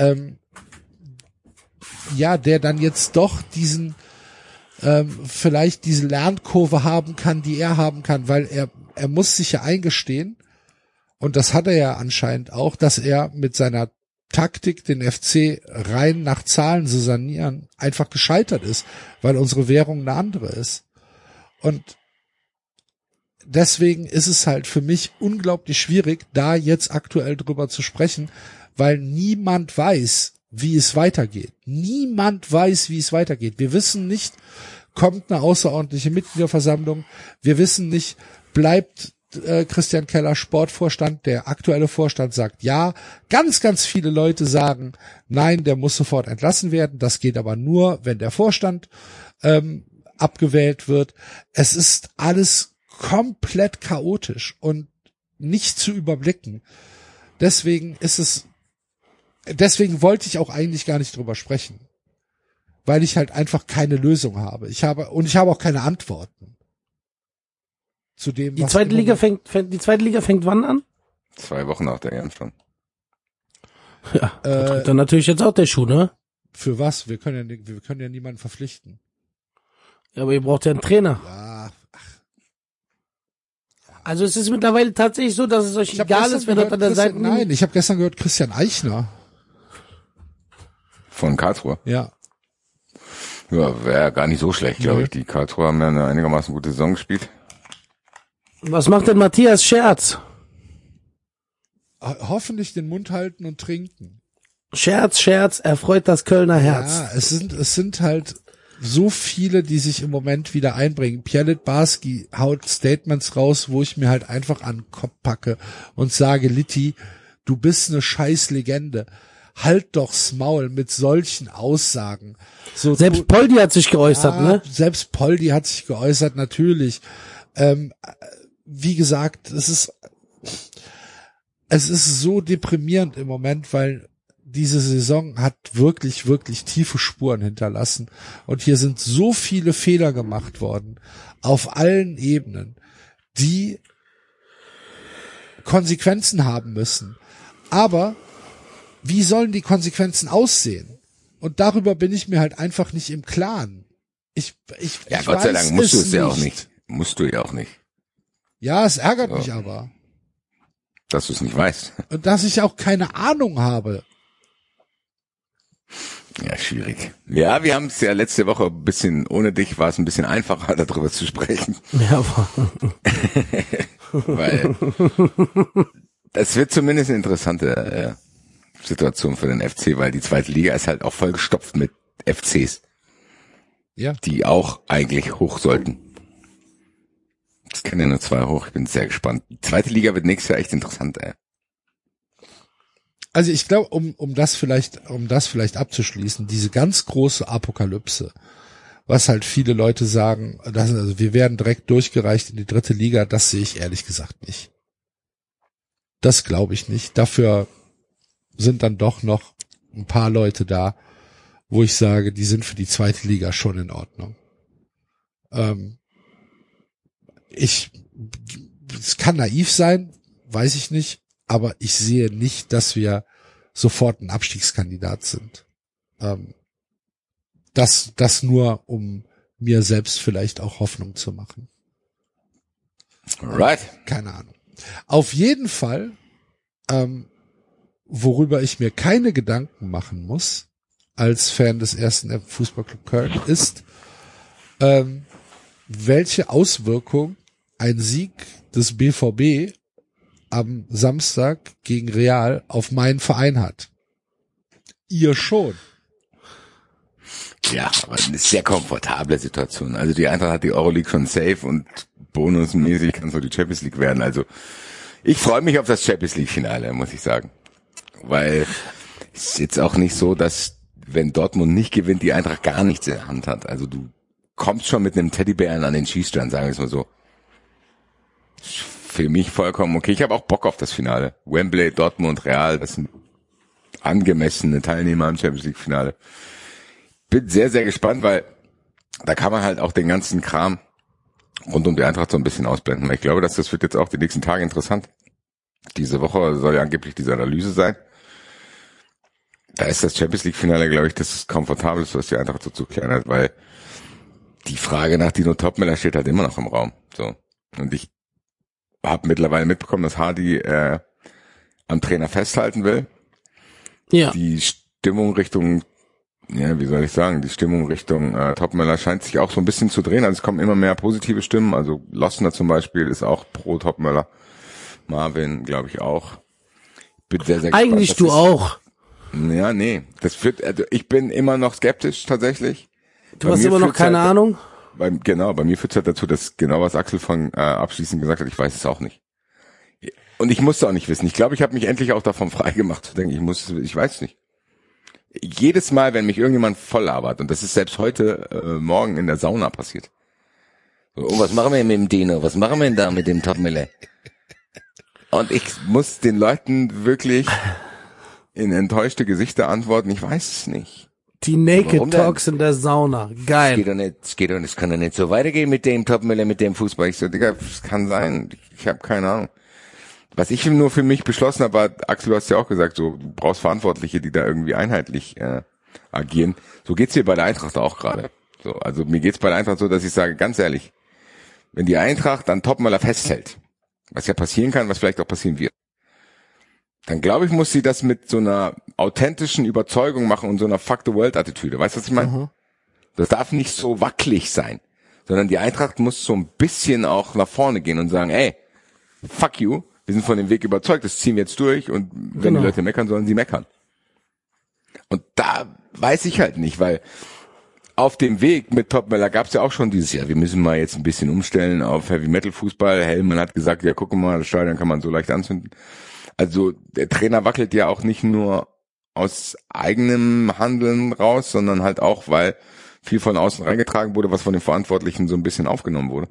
der dann jetzt doch vielleicht diese Lernkurve haben kann, die er haben kann, weil er muss sich ja eingestehen, und das hat er ja anscheinend auch, dass er mit seiner Taktik, den FC rein nach Zahlen zu sanieren, einfach gescheitert ist, weil unsere Währung eine andere ist. Und deswegen ist es halt für mich unglaublich schwierig, da jetzt aktuell drüber zu sprechen, weil niemand weiß, wie es weitergeht. Niemand weiß, wie es weitergeht. Wir wissen nicht, kommt eine außerordentliche Mitgliederversammlung. Wir wissen nicht, bleibt Christian Keller Sportvorstand. Der aktuelle Vorstand sagt ja. Ganz, ganz viele Leute sagen, nein, der muss sofort entlassen werden. Das geht aber nur, wenn der Vorstand abgewählt wird. Es ist alles komplett chaotisch und nicht zu überblicken. Deswegen wollte ich auch eigentlich gar nicht drüber sprechen, weil ich halt einfach keine Lösung habe. Ich habe auch keine Antworten zu dem, die zweite Liga fängt wann an? 2 Wochen nach der EM schon. Ja, dann natürlich jetzt auch der Schuh, ne? Für was? Wir können ja niemanden verpflichten. Ja, aber ihr braucht ja einen Trainer. Ja. Also es ist mittlerweile tatsächlich so, dass es euch egal ist, wer dort an der Seite... Nein, ich habe gestern gehört, Christian Eichner. Von Karlsruhe? Ja. Ja, wäre gar nicht so schlecht, glaube ich. Die Karlsruhe haben ja eine einigermaßen gute Saison gespielt. Was macht denn Matthias Scherz? Hoffentlich den Mund halten und trinken. Scherz, erfreut das Kölner Herz. Ja, es sind halt so viele, die sich im Moment wieder einbringen. Pierre Barski haut Statements raus, wo ich mir halt einfach an den Kopf packe und sage, Litti, du bist eine scheiß Legende. Halt doch's Maul mit solchen Aussagen. So, selbst Poldi hat sich geäußert, ne? Selbst Poldi hat sich geäußert, natürlich. Wie gesagt, es ist so deprimierend im Moment, weil diese Saison hat wirklich, wirklich tiefe Spuren hinterlassen. Und hier sind so viele Fehler gemacht worden, auf allen Ebenen, die Konsequenzen haben müssen. Aber wie sollen die Konsequenzen aussehen? Und darüber bin ich mir halt einfach nicht im Klaren. Ja, Gott sei Dank musst du es ja auch nicht. Musst du ja auch nicht. Ja, es ärgert mich aber. Dass du es nicht weißt. Und dass ich auch keine Ahnung habe. Ja, schwierig. Ja, wir haben es ja letzte Woche ein bisschen, ohne dich war es ein bisschen einfacher, darüber zu sprechen. Ja, aber weil das wird zumindest eine interessante Situation für den FC, weil die zweite Liga ist halt auch vollgestopft mit FCs. Ja. Die auch eigentlich hoch sollten. Es können ja nur 2 hoch, ich bin sehr gespannt. Die zweite Liga wird nächstes Jahr echt interessant, ey. Also ich glaube, um das vielleicht abzuschließen, diese ganz große Apokalypse, was halt viele Leute sagen, also wir werden direkt durchgereicht in die 3. Liga, das sehe ich ehrlich gesagt nicht. Das glaube ich nicht. Dafür sind dann doch noch ein paar Leute da, wo ich sage, die sind für die 2. Liga schon in Ordnung. Es kann naiv sein, weiß ich nicht, aber ich sehe nicht, dass wir sofort ein Abstiegskandidat sind. Das nur, um mir selbst vielleicht auch Hoffnung zu machen. Right. Keine Ahnung. Auf jeden Fall, worüber ich mir keine Gedanken machen muss, als Fan des 1. Fußballclub Köln, ist, welche Auswirkung ein Sieg des BVB am Samstag gegen Real auf meinen Verein hat. Ihr schon. Ja, aber eine sehr komfortable Situation. Also die Eintracht hat die Euroleague schon safe und bonusmäßig kann so die Champions League werden. Also ich freue mich auf das Champions League Finale, muss ich sagen. Weil es ist jetzt auch nicht so, dass wenn Dortmund nicht gewinnt, die Eintracht gar nichts in der Hand hat. Also du kommst schon mit einem Teddybären an den Schießstand, sagen wir es mal so. für mich vollkommen okay. Ich habe auch Bock auf das Finale. Wembley, Dortmund, Real, das sind angemessene Teilnehmer im Champions League Finale. Bin sehr, sehr gespannt, weil da kann man halt auch den ganzen Kram rund um die Eintracht so ein bisschen ausblenden. Ich glaube, dass das wird jetzt auch die nächsten Tage interessant. Diese Woche soll ja angeblich diese Analyse sein. Da ist das Champions League Finale, glaube ich, das Komfortabelste, was die Eintracht so zu klären hat, weil die Frage nach Dino Topmöller steht halt immer noch im Raum. So. Und ich habe mittlerweile mitbekommen, dass Hardy am Trainer festhalten will. Ja. Die Stimmung Richtung, ja, wie soll ich sagen, die Stimmung Richtung Topmöller scheint sich auch so ein bisschen zu drehen. Also es kommen immer mehr positive Stimmen. Also Lossner zum Beispiel ist auch pro Topmöller. Marvin, glaube ich, auch. Bin sehr, sehr gespannt. Eigentlich du auch. Ja, nee. Das wird, also ich bin immer noch skeptisch tatsächlich. Du hast immer noch keine Ahnung? Bei mir führt es halt dazu, dass genau was Axel von abschließend gesagt hat, ich weiß es auch nicht. Und ich musste auch nicht wissen. Ich glaube, ich habe mich endlich auch davon freigemacht zu denken, ich weiß nicht. Jedes Mal, wenn mich irgendjemand voll labert, und das ist selbst heute Morgen in der Sauna passiert. So, oh, was machen wir mit dem Dino? Was machen wir denn da mit dem Topmöller? Und ich muss den Leuten wirklich in enttäuschte Gesichter antworten, ich weiß es nicht. Die Naked Talks in der Sauna. Geil. Es kann doch nicht so weitergehen mit dem Topmöller, mit dem Fußball. Ich so, Digga, es kann sein. Ich habe keine Ahnung. Was ich nur für mich beschlossen habe, war, Axel, du hast ja auch gesagt, so, du brauchst Verantwortliche, die da irgendwie einheitlich agieren. So geht's hier bei der Eintracht auch gerade. So, also mir geht's bei der Eintracht so, dass ich sage, ganz ehrlich, wenn die Eintracht an Topmöller festhält, was ja passieren kann, was vielleicht auch passieren wird, dann glaube ich, muss sie das mit so einer authentischen Überzeugung machen und so einer Fuck-the-World-Attitüde. Weißt du, was ich meine? Mhm. Das darf nicht so wackelig sein, sondern die Eintracht muss so ein bisschen auch nach vorne gehen und sagen, ey, fuck you, wir sind von dem Weg überzeugt, das ziehen wir jetzt durch und wenn die Leute meckern, sollen sie meckern. Und da weiß ich halt nicht, weil auf dem Weg mit Topmöller gab es ja auch schon dieses Jahr, wir müssen mal jetzt ein bisschen umstellen auf Heavy-Metal-Fußball. Hellmann hat gesagt, ja, guck mal, das Stadion kann man so leicht anzünden. Also der Trainer wackelt ja auch nicht nur aus eigenem Handeln raus, sondern halt auch, weil viel von außen reingetragen wurde, was von den Verantwortlichen so ein bisschen aufgenommen wurde.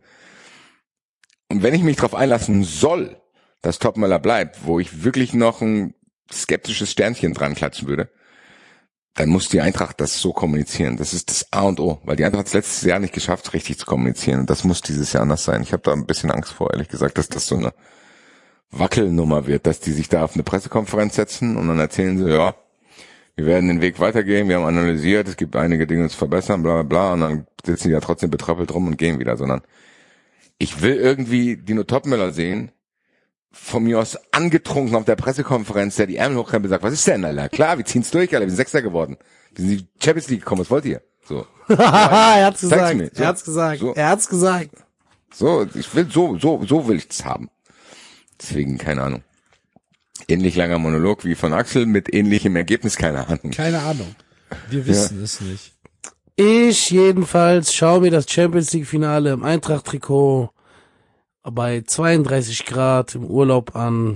Und wenn ich mich darauf einlassen soll, dass Topmöller bleibt, wo ich wirklich noch ein skeptisches Sternchen dran klatschen würde, dann muss die Eintracht das so kommunizieren. Das ist das A und O, weil die Eintracht hat es letztes Jahr nicht geschafft, richtig zu kommunizieren. Und das muss dieses Jahr anders sein. Ich habe da ein bisschen Angst vor, ehrlich gesagt, dass das so eine Wackelnummer wird, dass die sich da auf eine Pressekonferenz setzen und dann erzählen sie, ja, wir werden den Weg weitergehen, wir haben analysiert, es gibt einige Dinge zu verbessern, bla bla bla, und dann sitzen die ja trotzdem betröppelt rum und gehen wieder, sondern ich will irgendwie Dino Topmöller sehen, von mir aus angetrunken auf der Pressekonferenz, der die Ärmel hochkrempelt und sagt, was ist denn, Alter? Klar, wir ziehen's durch, Alter, wir sind Sechster geworden. Wir sind in die Champions League gekommen, was wollt ihr? So. Er hat's gesagt, So. er hat's gesagt, So. er hat's gesagt. So, ich will, so will ich's haben. Deswegen, keine Ahnung. Ähnlich langer Monolog wie von Axel mit ähnlichem Ergebnis, keine Ahnung. Keine Ahnung. Wir wissen es nicht. Ich jedenfalls schaue mir das Champions League Finale im Eintracht-Trikot bei 32 Grad im Urlaub an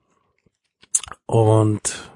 und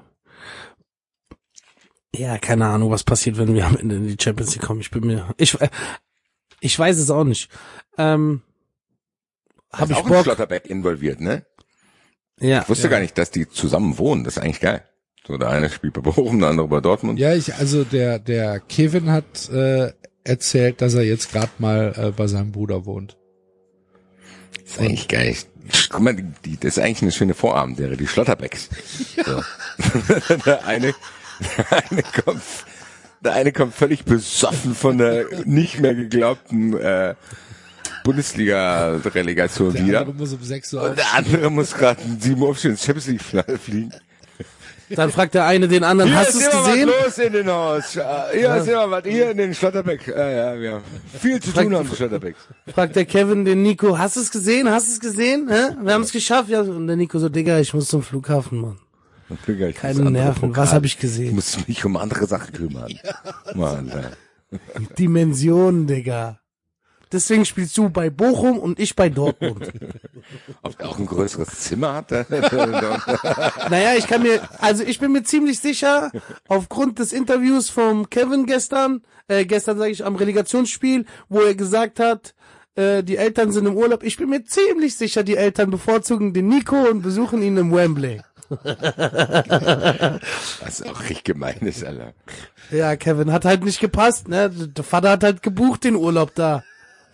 ja, keine Ahnung, was passiert, wenn wir am Ende in die Champions League kommen. Ich weiß es auch nicht. Habe ich auch Bock. ein Schlotterbeck involviert, ne? Ja. Ich wusste gar nicht, dass die zusammen wohnen. Das ist eigentlich geil. So, der eine spielt bei Bochum, der andere bei Dortmund. Ja, also der Kevin hat erzählt, dass er jetzt gerade mal bei seinem Bruder wohnt. Das ist eigentlich geil. Guck mal, das ist eigentlich eine schöne Vorabendserie, die Schlotterbecks. Ja. So. Der eine kommt völlig besoffen von der nicht mehr geglaubten Bundesliga-Relegation wieder. Der andere muss um 6 Uhr und der andere muss gerade um 7 Uhr aufstehen ins Champions League-Finale fliegen. Dann fragt der eine den anderen, hast du es gesehen? Hier ist immer was los in den Haus. Hier ist immer was, hier in den Schlotterbeck. Ja, wir haben viel zu tun am Schlotterbeck. Fragt der Kevin den Nico, hast du es gesehen? Hast du es gesehen? Hä? Wir haben es geschafft. Ja. Und der Nico so, Digga, ich muss zum Flughafen, Mann. Digga, keine Nerven, was habe ich gesehen? Ich muss mich um andere Sachen kümmern. Ja, Mann, Dimensionen, Digga. Deswegen spielst du bei Bochum und ich bei Dortmund. Ob er auch ein größeres Zimmer hat? Naja, ich bin mir ziemlich sicher, aufgrund des Interviews vom Kevin gestern sage ich am Relegationsspiel, wo er gesagt hat, die Eltern sind im Urlaub. Ich bin mir ziemlich sicher, die Eltern bevorzugen den Nico und besuchen ihn im Wembley. Was auch richtig gemein ist, Alter. Ja, Kevin, hat halt nicht gepasst, ne? Der Vater hat halt gebucht den Urlaub da.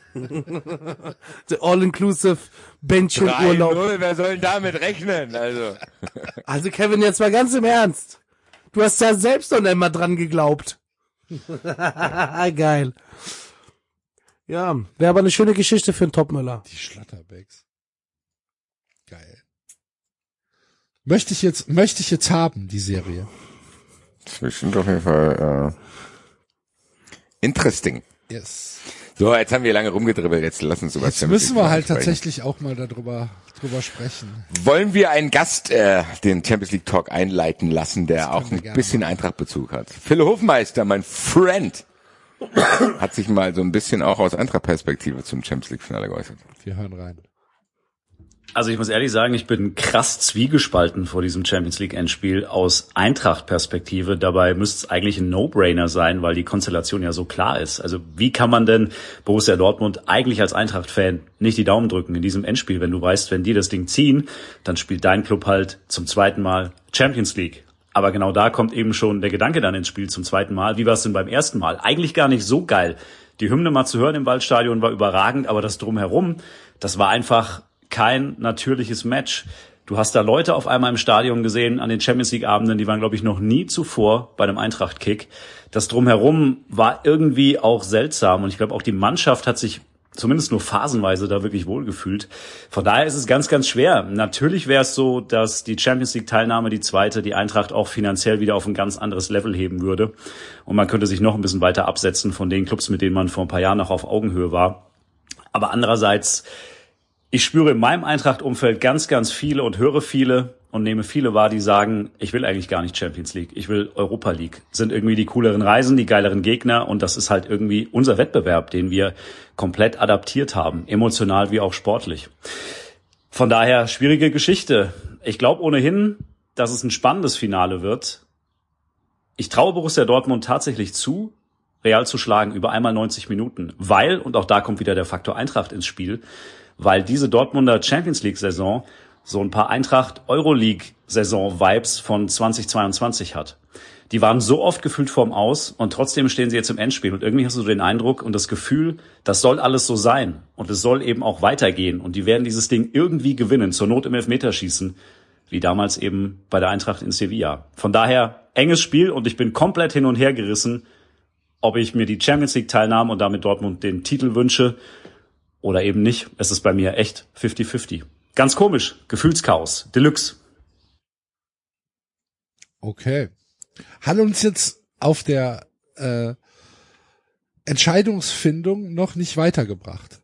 Der All-Inclusive Bändchen-Urlaub. 3-0, wer soll denn damit rechnen? Also Kevin, jetzt mal ganz im Ernst. Du hast ja selbst noch einmal dran geglaubt. Geil. Ja, wäre aber eine schöne Geschichte für einen Topmüller. Die Schlotterbacks. Geil. Möchte ich jetzt haben, die Serie. Das ist bestimmt auf jeden Fall interesting. Yes. So, jetzt haben wir lange rumgedribbelt, jetzt lass uns sowas. Jetzt müssen wir halt tatsächlich auch mal drüber sprechen. Wollen wir einen Gast den Champions League Talk einleiten lassen, der auch ein bisschen Eintracht-Bezug hat? Phil Hofmeister, mein Friend, hat sich mal so ein bisschen auch aus Eintracht-Perspektive zum Champions League-Finale geäußert. Wir hören rein. Also ich muss ehrlich sagen, ich bin krass zwiegespalten vor diesem Champions League Endspiel aus Eintracht-Perspektive. Dabei müsste es eigentlich ein No-Brainer sein, weil die Konstellation ja so klar ist. Also wie kann man denn Borussia Dortmund eigentlich als Eintracht-Fan nicht die Daumen drücken in diesem Endspiel, wenn du weißt, wenn die das Ding ziehen, dann spielt dein Club halt zum zweiten Mal Champions League. Aber genau da kommt eben schon der Gedanke dann ins Spiel zum zweiten Mal. Wie war es denn beim ersten Mal? Eigentlich gar nicht so geil. Die Hymne mal zu hören im Waldstadion war überragend, aber das Drumherum, das war einfach kein natürliches Match. Du hast da Leute auf einmal im Stadion gesehen an den Champions League Abenden, die waren, glaube ich, noch nie zuvor bei einem Eintracht-Kick. Das Drumherum war irgendwie auch seltsam und ich glaube auch die Mannschaft hat sich zumindest nur phasenweise da wirklich wohlgefühlt. Von daher ist es ganz, ganz schwer. Natürlich wäre es so, dass die Champions League Teilnahme, die zweite, die Eintracht auch finanziell wieder auf ein ganz anderes Level heben würde und man könnte sich noch ein bisschen weiter absetzen von den Clubs, mit denen man vor ein paar Jahren noch auf Augenhöhe war. Aber andererseits, ich spüre in meinem Eintracht-Umfeld ganz, ganz viele und höre viele und nehme viele wahr, die sagen, ich will eigentlich gar nicht Champions League, ich will Europa League. Sind irgendwie die cooleren Reisen, die geileren Gegner und das ist halt irgendwie unser Wettbewerb, den wir komplett adaptiert haben, emotional wie auch sportlich. Von daher schwierige Geschichte. Ich glaube ohnehin, dass es ein spannendes Finale wird. Ich traue Borussia Dortmund tatsächlich zu, Real zu schlagen über einmal 90 Minuten, weil, und auch da kommt wieder der Faktor Eintracht ins Spiel, weil diese Dortmunder Champions League-Saison so ein paar Eintracht-Euroleague-Saison-Vibes von 2022 hat. Die waren so oft gefühlt vorm Aus und trotzdem stehen sie jetzt im Endspiel. Und irgendwie hast du den Eindruck und das Gefühl, das soll alles so sein. Und es soll eben auch weitergehen. Und die werden dieses Ding irgendwie gewinnen, zur Not im Elfmeterschießen, wie damals eben bei der Eintracht in Sevilla. Von daher enges Spiel und ich bin komplett hin und her gerissen, ob ich mir die Champions League-Teilnahme und damit Dortmund den Titel wünsche oder eben nicht. Es ist bei mir echt 50-50. Ganz komisch. Gefühlschaos. Deluxe. Okay. Hat uns jetzt auf der Entscheidungsfindung noch nicht weitergebracht.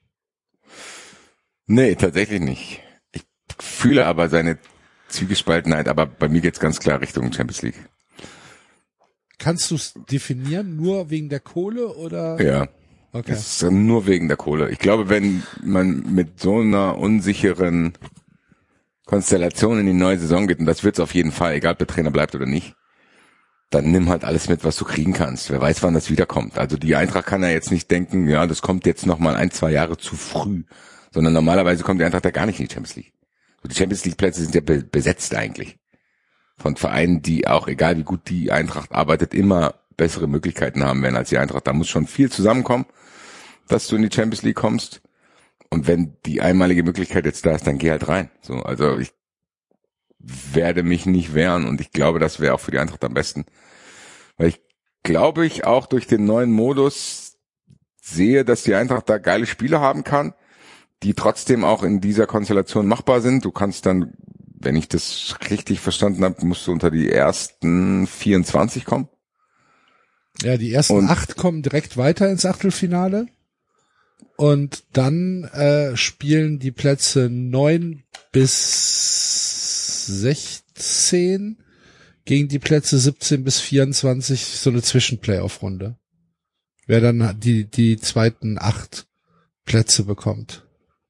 Nee, tatsächlich nicht. Ich fühle aber seine Zwiegespaltenheit, aber bei mir geht's ganz klar Richtung Champions League. Kannst du es definieren, nur wegen der Kohle oder? Ja. Okay. Es ist nur wegen der Kohle. Ich glaube, wenn man mit so einer unsicheren Konstellation in die neue Saison geht, und das wird's auf jeden Fall, egal ob der Trainer bleibt oder nicht, dann nimm halt alles mit, was du kriegen kannst. Wer weiß, wann das wiederkommt. Also die Eintracht kann ja jetzt nicht denken, ja, das kommt jetzt noch mal 1-2 Jahre zu früh, sondern normalerweise kommt die Eintracht ja gar nicht in die Champions League. Die Champions League Plätze sind ja besetzt eigentlich. Von Vereinen, die auch, egal wie gut die Eintracht arbeitet, immer bessere Möglichkeiten haben werden als die Eintracht. Da muss schon viel zusammenkommen, dass du in die Champions League kommst. Und wenn die einmalige Möglichkeit jetzt da ist, dann geh halt rein. So, also ich werde mich nicht wehren und ich glaube, das wäre auch für die Eintracht am besten. Weil ich glaube, ich auch durch den neuen Modus sehe, dass die Eintracht da geile Spiele haben kann, die trotzdem auch in dieser Konstellation machbar sind. Du kannst dann, wenn ich das richtig verstanden habe, musst du unter die ersten 24 kommen. Ja, die ersten 8 kommen direkt weiter ins Achtelfinale. Und dann spielen die Plätze 9 bis 16 gegen die Plätze 17 bis 24 so eine Zwischenplayoff-Runde. Wer dann die zweiten 8 Plätze bekommt.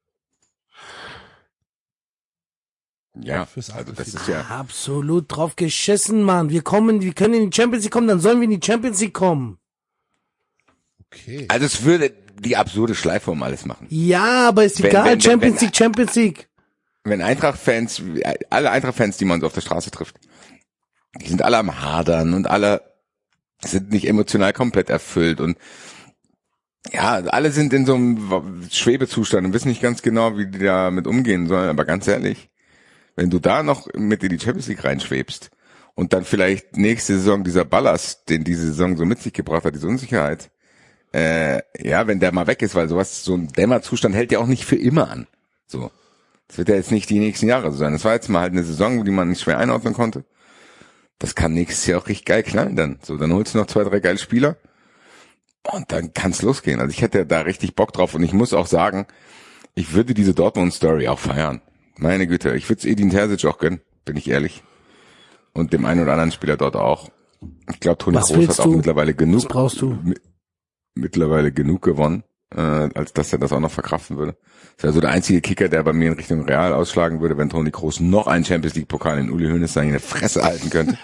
Ja, also das ist ja absolut drauf geschissen, Mann. Wir können in die Champions League kommen, dann sollen wir in die Champions League kommen. Okay. Also es würde die absurde Schleife um alles machen. Ja, aber ist egal, Champions League. Wenn Eintracht-Fans, alle Eintracht-Fans, die man so auf der Straße trifft, die sind alle am Hadern und alle sind nicht emotional komplett erfüllt und ja, alle sind in so einem Schwebezustand und wissen nicht ganz genau, wie die damit umgehen sollen. Aber ganz ehrlich, wenn du da noch mit in die Champions League reinschwebst und dann vielleicht nächste Saison dieser Ballast, den diese Saison so mit sich gebracht hat, diese Unsicherheit, wenn der mal weg ist, weil so ein Dämmerzustand hält ja auch nicht für immer an. So, das wird ja jetzt nicht die nächsten Jahre so sein. Das war jetzt mal halt eine Saison, die man nicht schwer einordnen konnte. Das kann nächstes Jahr auch richtig geil knallen dann. So, dann holst du noch 2, 3 geile Spieler. Und dann kann's losgehen. Also ich hätte da richtig Bock drauf und ich muss auch sagen, ich würde diese Dortmund-Story auch feiern. Meine Güte, ich würde es Edin Terzic auch gönnen, bin ich ehrlich. Und dem einen oder anderen Spieler dort auch. Ich glaube, Toni Kroos hat auch mittlerweile genug. Was brauchst du? Mittlerweile genug gewonnen, als dass er das auch noch verkraften würde. Das wäre so der einzige Kicker, der bei mir in Richtung Real ausschlagen würde, wenn Toni Kroos noch einen Champions League Pokal in Uli Hoeneß in der Fresse halten könnte.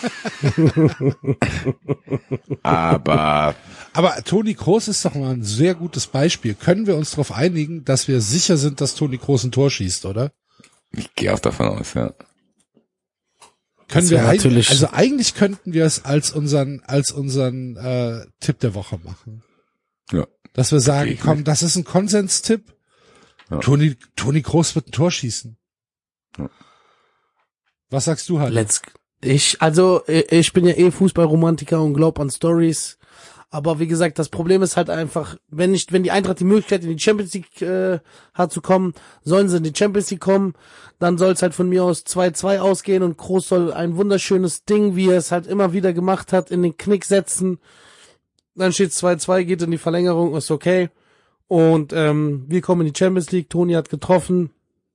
Aber Toni Kroos ist doch mal ein sehr gutes Beispiel. Können wir uns darauf einigen, dass wir sicher sind, dass Toni Kroos ein Tor schießt, oder? Ich gehe auch davon aus, ja. Können wir eigentlich, also eigentlich könnten wir es als unseren Tipp der Woche machen. Ja. Dass wir sagen, komm, das ist ein Konsenstipp. Ja. Toni Kroos wird ein Tor schießen. Ja. Was sagst du halt? Ich bin ja Fußballromantiker und glaub an Stories. Aber wie gesagt, das Problem ist halt einfach, wenn die Eintracht die Möglichkeit in die Champions League hat zu kommen, sollen sie in die Champions League kommen. Dann soll es halt von mir aus 2-2 ausgehen und Kroos soll ein wunderschönes Ding, wie er es halt immer wieder gemacht hat, in den Knick setzen. Dann steht 2-2, geht in die Verlängerung, ist okay. Und wir kommen in die Champions League. Toni hat getroffen.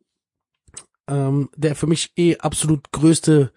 Der für mich absolut größte.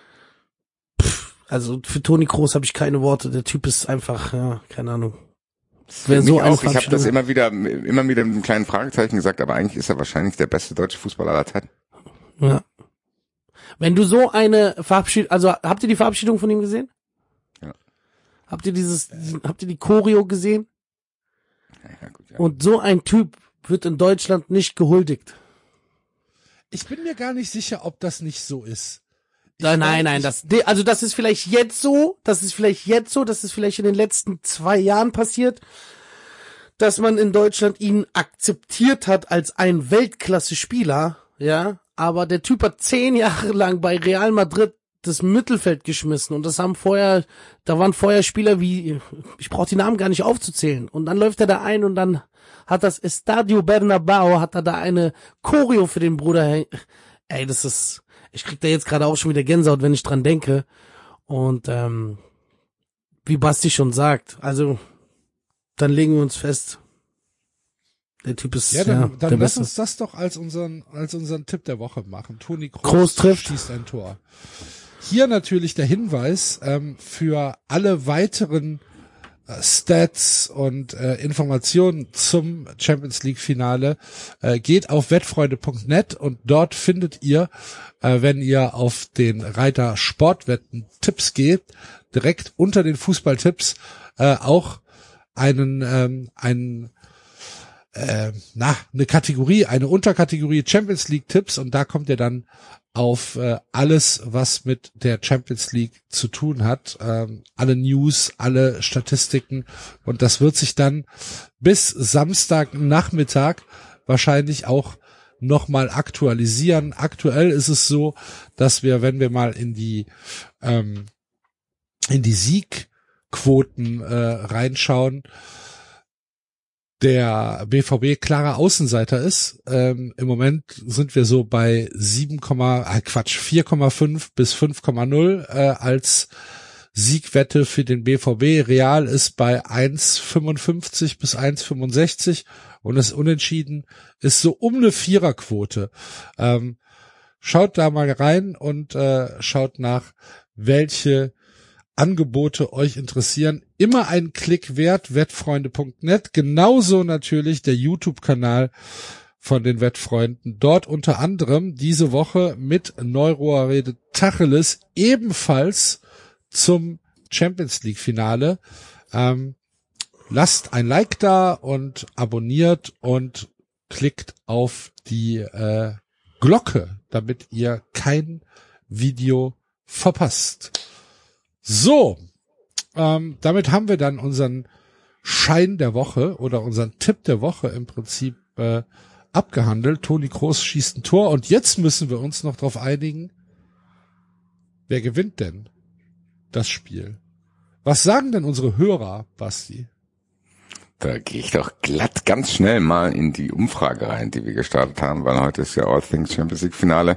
Also für Toni Kroos habe ich keine Worte. Der Typ ist einfach, ja, keine Ahnung. Wer so auch, ich habe das immer wieder mit einem kleinen Fragezeichen gesagt, aber eigentlich ist er wahrscheinlich der beste deutsche Fußballer aller Zeiten. Ja. Wenn du so eine Verabschiedung, also habt ihr die Verabschiedung von ihm gesehen? Ja. Habt ihr die Choreo gesehen? Ja, gut, ja. Und so ein Typ wird in Deutschland nicht gehuldigt. Ich bin mir gar nicht sicher, ob das nicht so ist. Nein, das ist vielleicht jetzt so, das ist vielleicht in den letzten 2 Jahren passiert, dass man in Deutschland ihn akzeptiert hat als ein Weltklasse-Spieler, ja, aber der Typ hat 10 Jahre lang bei Real Madrid das Mittelfeld geschmissen und da waren vorher Spieler wie, ich brauche die Namen gar nicht aufzuzählen, und dann läuft er da ein und dann hat das Estadio Bernabéu, hat er da eine Choreo für den Bruder, ich krieg da jetzt gerade auch schon wieder Gänsehaut, wenn ich dran denke. Und wie Basti schon sagt, also dann legen wir uns fest, der Typ ist dann der lass Beste. uns das doch als unseren Tipp der Woche machen. Toni Kroos trifft, schießt ein Tor. Hier natürlich der Hinweis für alle weiteren Stats und Informationen zum Champions League Finale, geht auf wettfreunde.net und dort findet ihr, wenn ihr auf den Reiter Sportwetten Tipps geht, direkt unter den Fußballtipps auch eine Kategorie, eine Unterkategorie Champions League Tipps, und da kommt ihr dann auf alles, was mit der Champions League zu tun hat, alle News, alle Statistiken, und das wird sich dann bis Samstagnachmittag wahrscheinlich auch nochmal aktualisieren. Aktuell ist es so, dass wir, wenn wir mal in die Siegquoten reinschauen, der BVB klarer Außenseiter ist. Im Moment sind wir so bei 4,5 bis 5,0 als Siegwette für den BVB. Real ist bei 1,55 bis 1,65 und das Unentschieden ist so um eine Viererquote. Schaut da mal rein und schaut nach, welche Angebote euch interessieren. Immer einen Klick wert, wettfreunde.net. Genauso natürlich der YouTube-Kanal von den Wettfreunden. Dort unter anderem diese Woche mit Neurohr redet Tacheles ebenfalls zum Champions League Finale. lasst ein Like da und abonniert und klickt auf die Glocke, damit ihr kein Video verpasst. So, damit haben wir dann unseren Schein der Woche oder unseren Tipp der Woche im Prinzip abgehandelt. Toni Kroos schießt ein Tor und jetzt müssen wir uns noch darauf einigen, wer gewinnt denn das Spiel? Was sagen denn unsere Hörer, Basti? Da gehe ich doch glatt ganz schnell mal in die Umfrage rein, die wir gestartet haben, weil heute ist ja All Things Champions League Finale.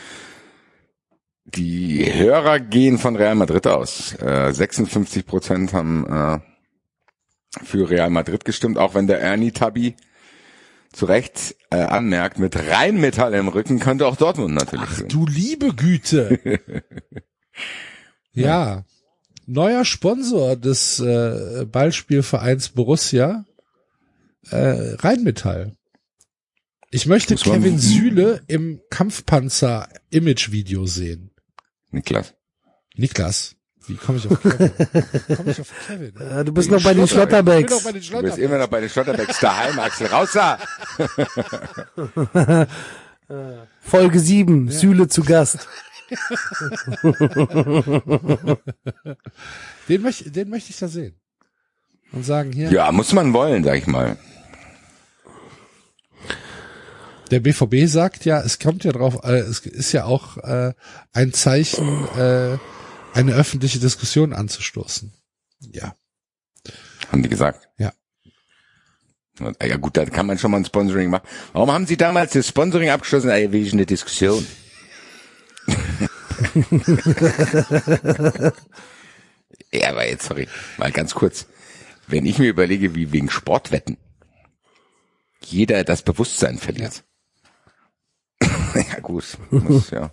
Die Hörer gehen von Real Madrid aus. 56% haben für Real Madrid gestimmt, auch wenn der Ernie Tabi zu Recht anmerkt, mit Rheinmetall im Rücken könnte auch Dortmund natürlich gewinnen. Du liebe Güte! Ja, neuer Sponsor des Ballspielvereins Borussia, Rheinmetall. Ich möchte Kevin Süle im Kampfpanzer-Image-Video sehen. Niklas, wie komme ich auf Kevin? Du bist noch bei den Schlotterbecks. du bist immer noch bei den Schlotterbecks daheim, Axel, raus da! Folge 7, Süle zu Gast. Den möchte ich da sehen. Und sagen hier. Ja, muss man wollen, sag ich mal. Der BVB sagt ja, es kommt ja drauf, es ist ja auch ein Zeichen, eine öffentliche Diskussion anzustoßen. Ja. Haben die gesagt? Ja. Ja gut, da kann man schon mal ein Sponsoring machen. Warum haben Sie damals das Sponsoring abgeschlossen? Wegen der Diskussion. Ja, aber jetzt, sorry, mal ganz kurz. Wenn ich mir überlege, wie wegen Sportwetten jeder das Bewusstsein verliert. Ja gut, muss, ja.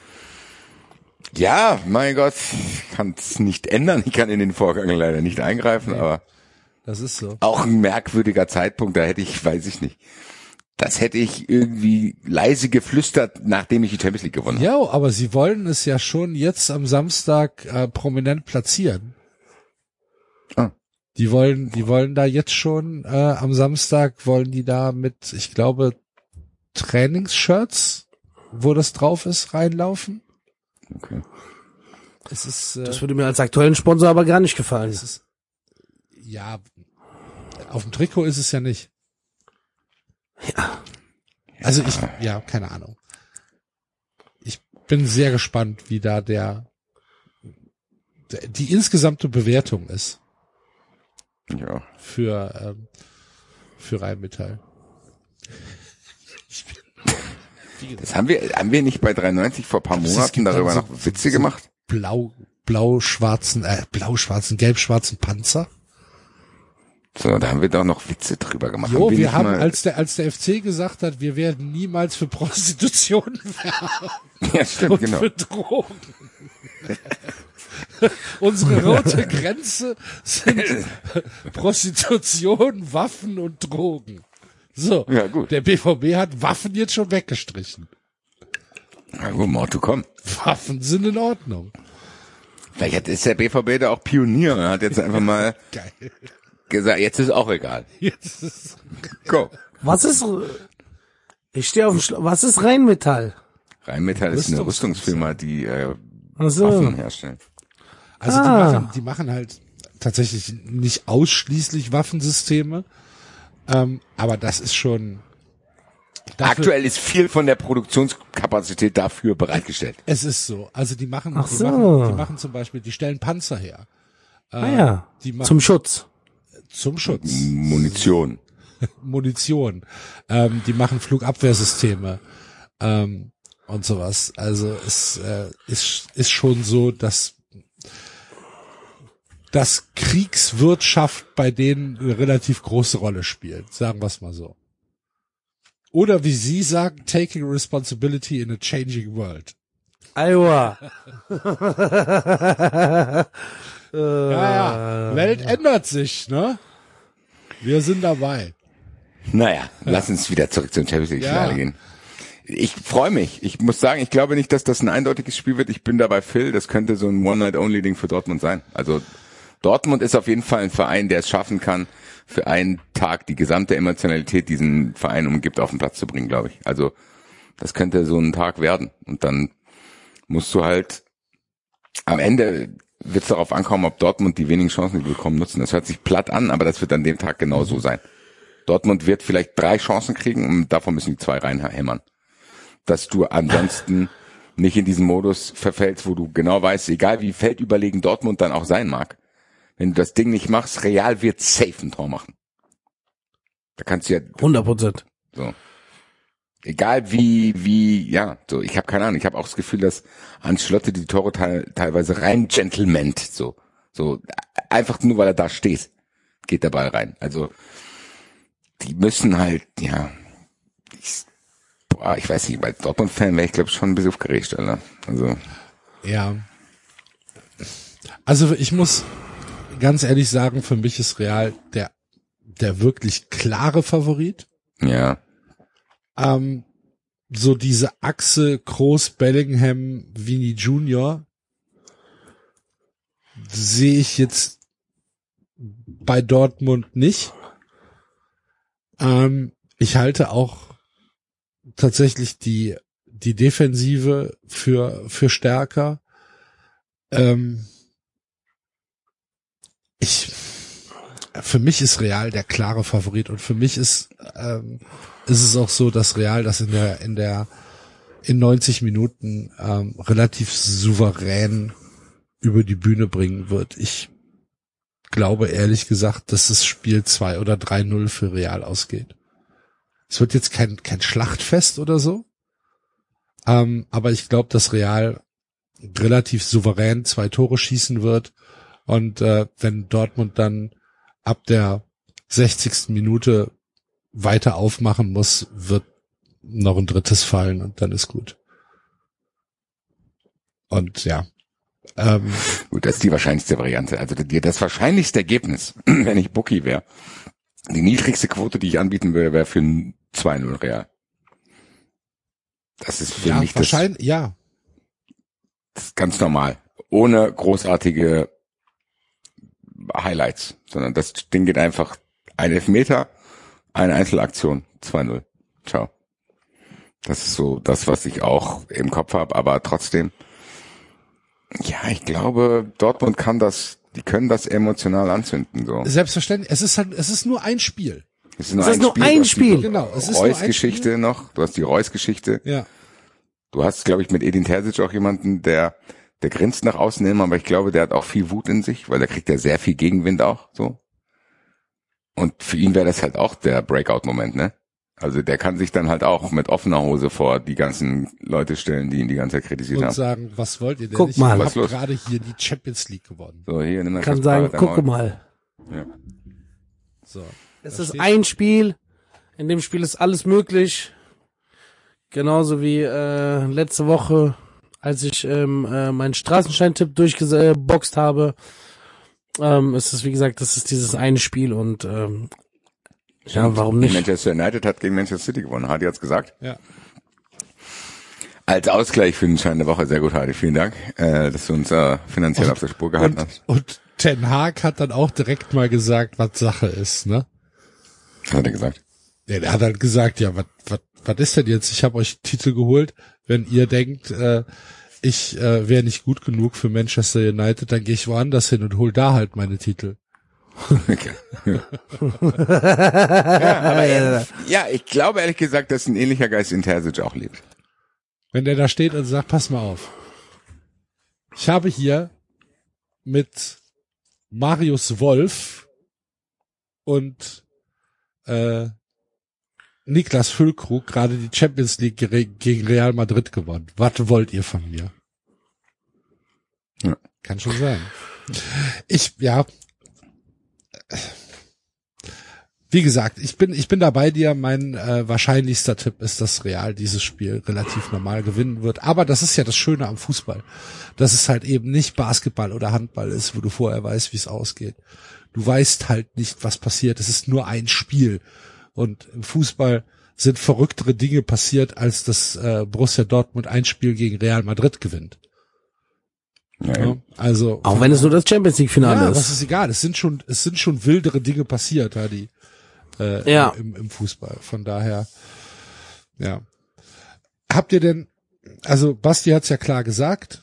Ja, mein Gott, ich kann es nicht ändern. Ich kann in den Vorgang leider nicht eingreifen, aber das ist so. Auch ein merkwürdiger Zeitpunkt, da hätte ich, weiß ich nicht. Das hätte ich irgendwie leise geflüstert, nachdem ich die Champions League gewonnen habe. Ja, aber sie wollen es ja schon jetzt am Samstag prominent platzieren. Ah. Die wollen da jetzt schon am Samstag wollen die da mit, ich glaube, Trainingsshirts, wo das drauf ist, reinlaufen. Okay. Es ist Das würde mir als aktuellen Sponsor aber gar nicht gefallen. ja, auf dem Trikot ist es ja nicht. Ja. Also keine Ahnung. Ich bin sehr gespannt, wie da die insgesamte Bewertung ist. Ja. Für Rheinmetall. Das haben wir nicht bei 93 vor ein paar Monaten darüber noch Witze gemacht? Gelb-schwarzen Panzer. So, da haben wir doch noch Witze drüber gemacht. Jo, wir haben, als der FC gesagt hat, wir werden niemals für Prostitution werben. Ja, stimmt, und genau. für Drogen. Unsere rote Grenze sind Prostitution, Waffen und Drogen. So, Ja, gut. Der BVB hat Waffen jetzt schon weggestrichen. Na gut, more to come. Waffen sind in Ordnung. Vielleicht ist der BVB da auch Pionier und hat jetzt einfach mal Geil. gesagt, jetzt ist auch egal. Jetzt ist Go. Was ist, ich stehe auf dem was ist Rheinmetall? Rheinmetall ist eine Rüstungsfirma, die Ach so. Waffen herstellen. Also die machen halt tatsächlich nicht ausschließlich Waffensysteme, aber das ist schon Aktuell ist viel von der Produktionskapazität dafür bereitgestellt. Es ist so. Also die machen zum Beispiel, die stellen Panzer her. Die machen Zum Schutz. zum Schutz. Munition. Munition. Die machen Flugabwehrsysteme und sowas. Also es ist schon so, dass Kriegswirtschaft bei denen eine relativ große Rolle spielt. Sagen wir es mal so. Oder wie Sie sagen, taking responsibility in a changing world. Iowa. Ja, Welt ändert sich, ne? Wir sind dabei. Naja, lass uns wieder zurück zum Champions League Finale gehen. Ich freue mich. Ich muss sagen, ich glaube nicht, dass das ein eindeutiges Spiel wird. Ich bin dabei Phil. Das könnte so ein One-Night-Only-Ding für Dortmund sein. Also Dortmund ist auf jeden Fall ein Verein, der es schaffen kann, für einen Tag die gesamte Emotionalität diesen Verein umgibt, auf den Platz zu bringen, glaube ich. Also das könnte so ein Tag werden. Und dann musst du halt, am Ende wird es darauf ankommen, ob Dortmund die wenigen Chancen, die wir bekommen, nutzen. Das hört sich platt an, aber das wird an dem Tag genau so sein. Dortmund wird vielleicht 3 Chancen kriegen und davon müssen die 2 reinhämmern. Dass du ansonsten nicht in diesen Modus verfällst, wo du genau weißt, egal wie feldüberlegen Dortmund dann auch sein mag, wenn du das Ding nicht machst, Real wird safe ein Tor machen. Da kannst du ja 100%. so. Egal wie, so, ich habe keine Ahnung, ich habe auch das Gefühl, dass Ancelotti die Tore teilweise rein gentleman, so einfach nur, weil er da steht, geht der Ball rein. Also, die müssen halt, ich weiß nicht, bei Dortmund-Fan wäre ich, glaube ich, schon ein bisschen aufgeregt, Alter. Also. Ja. Also, ich muss ganz ehrlich sagen, für mich ist Real der wirklich klare Favorit. Ja. So diese Achse Kroos, Bellingham, Vini Junior sehe ich jetzt bei Dortmund nicht. Ich halte auch tatsächlich die Defensive für stärker. Für mich ist Real der klare Favorit und für mich ist es auch so, dass Real das in 90 Minuten relativ souverän über die Bühne bringen wird. Ich glaube ehrlich gesagt, dass das Spiel 2 oder 3-0 für Real ausgeht. Es wird jetzt kein Schlachtfest oder so, aber ich glaube, dass Real relativ souverän 2 Tore schießen wird und wenn Dortmund dann ab der 60. Minute weiter aufmachen muss, wird noch ein drittes fallen und dann ist gut. Und ja. Gut, das ist die wahrscheinlichste Variante. Also das wahrscheinlichste Ergebnis, wenn ich Bookie wäre, die niedrigste Quote, die ich anbieten würde, wäre für ein 2-0 Real. Das ist für mich wahrscheinlich, das ist ganz normal. Ohne großartige Highlights, sondern das Ding geht einfach ein Elfmeter, eine Einzelaktion, 2-0. Ciao. Das ist so das, was ich auch im Kopf habe, aber trotzdem, ja, ich glaube, Dortmund die können das emotional anzünden, so. Selbstverständlich, es ist nur ein Spiel. Es ist nur ein Spiel. Genau, es ist nur ein Reus-Geschichte noch, du hast die Reus-Geschichte. Ja. Du hast, glaube ich, mit Edin Terzic auch jemanden, der grinst nach außen hin, aber ich glaube, der hat auch viel Wut in sich, weil der kriegt ja sehr viel Gegenwind auch, so. Und für ihn wäre das halt auch der Breakout-Moment, ne? Also der kann sich dann halt auch mit offener Hose vor die ganzen Leute stellen, die ihn die ganze Zeit kritisiert haben. Und sagen, was wollt ihr denn? Guck mal. Ich Was habe los? gerade hier die Champions League gewonnen. So, hier, nimm mal Kann das sagen, Fahrrad guck einmal. mal. Ja. So. Es Da ist steht- ein Spiel. In dem Spiel ist alles möglich. Genauso wie letzte Woche, als ich meinen Straßenscheintipp durchgeboxt habe. Es ist, wie gesagt, das ist dieses eine Spiel und ja, warum nicht? Manchester United hat gegen Manchester City gewonnen. Hardy hat's gesagt. Ja. Als Ausgleich für den Schein der Woche. Sehr gut, Hardy. Vielen Dank, dass du uns finanziell auf der Spur gehalten hast. Und Ten Hag hat dann auch direkt mal gesagt, was Sache ist, ne? Was hat er gesagt? Ja, der hat halt gesagt, ja, was ist denn jetzt? Ich habe euch Titel geholt. Wenn ihr denkt, ich wäre nicht gut genug für Manchester United, dann gehe ich woanders hin und hol da halt meine Titel. Okay. Ja, ich glaube ehrlich gesagt, dass ein ähnlicher Geist in Terzic auch lebt. Wenn der da steht und sagt, pass mal auf. Ich habe hier mit Marius Wolf und Niklas Füllkrug gerade die Champions League gegen Real Madrid gewonnen. Was wollt ihr von mir? Ja. Kann schon sein. Wie gesagt, ich bin da bei dir. Mein wahrscheinlichster Tipp ist, dass Real dieses Spiel relativ normal gewinnen wird. Aber das ist ja das Schöne am Fußball, dass es halt eben nicht Basketball oder Handball ist, wo du vorher weißt, wie es ausgeht. Du weißt halt nicht, was passiert. Es ist nur ein Spiel. Und im Fußball sind verrücktere Dinge passiert, als dass Borussia Dortmund ein Spiel gegen Real Madrid gewinnt. Ja. Also Auch wenn es nur das Champions League Finale ja, ist. was ist egal. Es sind schon wildere Dinge passiert, Hadi, Ja. im Fußball. Von daher, ja. Habt ihr denn, also Basti hat's ja klar gesagt,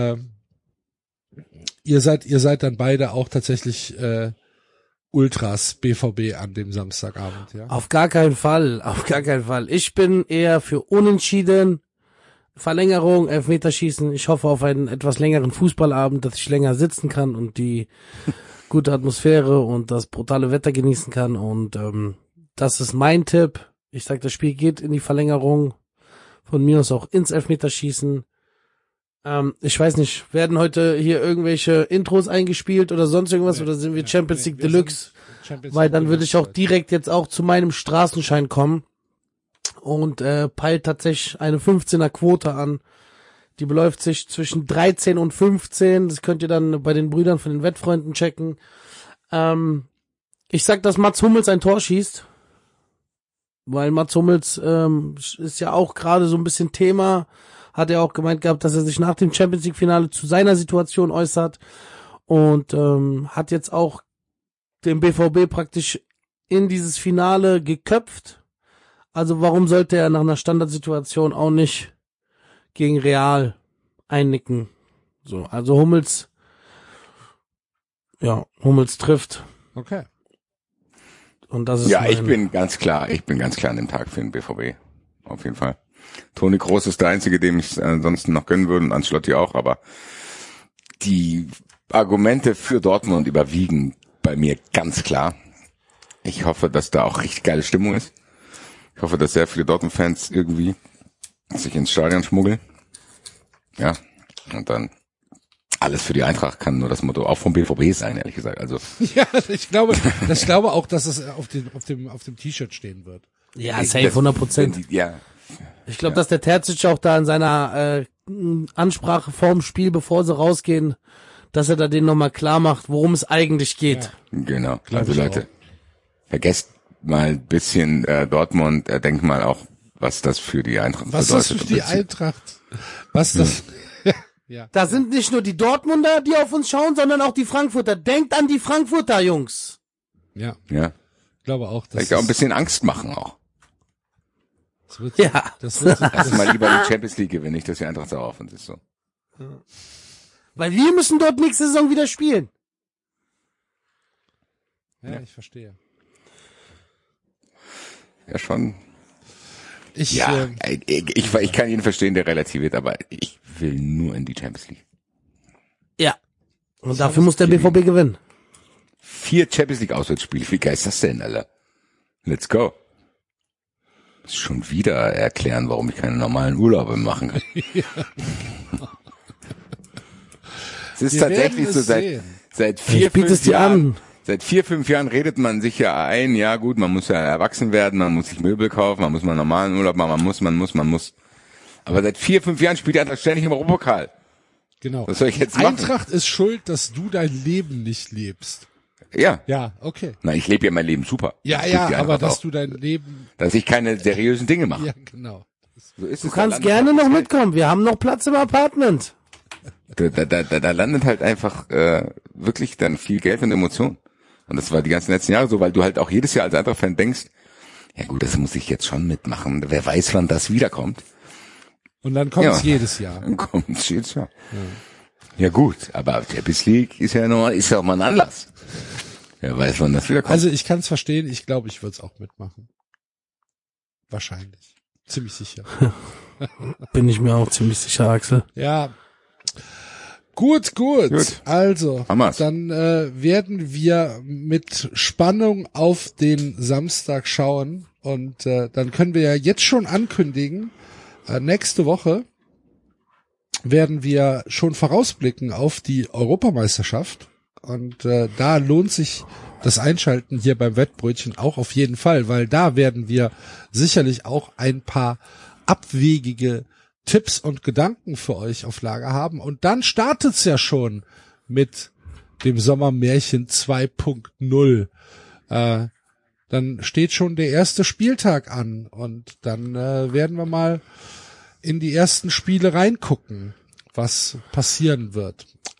ihr seid dann beide auch tatsächlich Ultras BVB an dem Samstagabend, ja? Auf gar keinen Fall, auf gar keinen Fall. Ich bin eher für Unentschieden, Verlängerung, Elfmeterschießen. Ich hoffe auf einen etwas längeren Fußballabend, dass ich länger sitzen kann und die gute Atmosphäre und das brutale Wetter genießen kann. Und das ist mein Tipp. Ich sag, das Spiel geht in die Verlängerung. Von mir aus auch ins Elfmeterschießen. Ich weiß nicht, werden heute hier irgendwelche Intros eingespielt oder sonst irgendwas oder sind wir Champions League Deluxe? Weil dann würde ich auch direkt jetzt auch zu meinem Straßenschein kommen und peilt tatsächlich eine 15er Quote an. Die beläuft sich zwischen 13 und 15. Das könnt ihr dann bei den Brüdern von den Wettfreunden checken. Ich sag, dass Mats Hummels ein Tor schießt. Weil Mats Hummels ist ja auch gerade so ein bisschen Thema. Hat er auch gemeint gehabt, dass er sich nach dem Champions League Finale zu seiner Situation äußert. Und hat jetzt auch den BVB praktisch in dieses Finale geköpft. Also warum sollte er nach einer Standardsituation auch nicht gegen Real einnicken? So, also Hummels trifft. Okay. Und das ist Ja, ich bin ganz klar an dem Tag für den BVB. Auf jeden Fall. Toni Kroos ist der Einzige, dem ich ansonsten noch gönnen würde und Ancelotti auch, aber die Argumente für Dortmund überwiegen bei mir ganz klar. Ich hoffe, dass da auch richtig geile Stimmung ist. Ich hoffe, dass sehr viele Dortmund-Fans irgendwie sich ins Stadion schmuggeln. Ja, und dann alles für die Eintracht kann nur das Motto auch vom BVB sein, ehrlich gesagt. Also Ja, ich glaube auch, dass es auf dem T-Shirt stehen wird. ja safe 100%. Ja, Ich glaube, dass der Terzic auch da in seiner Ansprache vorm Spiel, bevor sie rausgehen, dass er da denen nochmal klar macht, worum es eigentlich geht. genau. Glaub Also ich Leute, vergesst mal ein bisschen Dortmund, denkt mal auch, was das für die Eintracht Was bedeutet. das für die Eintracht? Was das? Ja. Da sind nicht nur die Dortmunder, die auf uns schauen, sondern auch die Frankfurter. Denkt an die Frankfurter, Jungs. Ja, Ja, ich glaube auch. vielleicht auch ein bisschen Angst machen auch. Das wird, Ja. das wird, Lass mal lieber die Champions League gewinnen, nicht, dass die Eintracht sauer auf uns ist so. Weil wir müssen dort nächste Saison wieder spielen. ja, ich verstehe. Ja, schon. Ich Ich kann jeden verstehen, der relativiert, aber ich will nur in die Champions League. Ja. Und dafür muss der BVB gewinnen. 4 Champions League Auswärtsspiele, wie geil ist das denn, Alter? Let's go. Muss schon wieder erklären, warum ich keine normalen Urlaube machen kann. Es ist Wir tatsächlich werden so es seit sehen. 4, biete es 5 dir Jahren. an. Seit 4, 5 Jahren redet man sich ja ein, ja gut, man muss ja erwachsen werden, man muss sich Möbel kaufen, man muss mal einen normalen Urlaub machen, man muss. Aber seit 4, 5 Jahren spielt die Eintracht ständig im Europapokal. Genau. Was soll ich jetzt Die machen? Eintracht ist schuld, dass du dein Leben nicht lebst. Ja. Ja, okay. Na, ich lebe ja mein Leben super. Ja, Das tut ja, die aber Eintracht dass auch. du dein Leben, Dass ich keine seriösen Dinge mache. ja, genau. So ist Du es. kannst Da gerne landet noch halt- mitkommen. Wir haben noch Platz im Apartment. Da landet halt einfach wirklich dann viel Geld und Emotionen. Und das war die ganzen letzten Jahre so, weil du halt auch jedes Jahr als Eintracht-Fan denkst, ja gut, das muss ich jetzt schon mitmachen. Wer weiß, wann das wiederkommt. Und dann kommt es Ja. jedes Jahr. Dann kommt's jedes Jahr. Ja gut, aber Champions League ist ja auch mal ein Anlass. Wer weiß, wann das wiederkommt. Also ich kann es verstehen, ich glaube, ich würde es auch mitmachen. Wahrscheinlich. Ziemlich sicher. Bin ich mir auch ziemlich sicher, Axel. Ja. Gut. Also, Hammer's. dann werden wir mit Spannung auf den Samstag schauen und dann können wir ja jetzt schon ankündigen, nächste Woche werden wir schon vorausblicken auf die Europameisterschaft und da lohnt sich das Einschalten hier beim Wettbrötchen auch auf jeden Fall, weil da werden wir sicherlich auch ein paar abwegige Tipps und Gedanken für euch auf Lager haben. Und dann startet's ja schon mit dem Sommermärchen 2.0. Dann steht schon der erste Spieltag an und dann werden wir mal in die ersten Spiele reingucken, was passieren wird.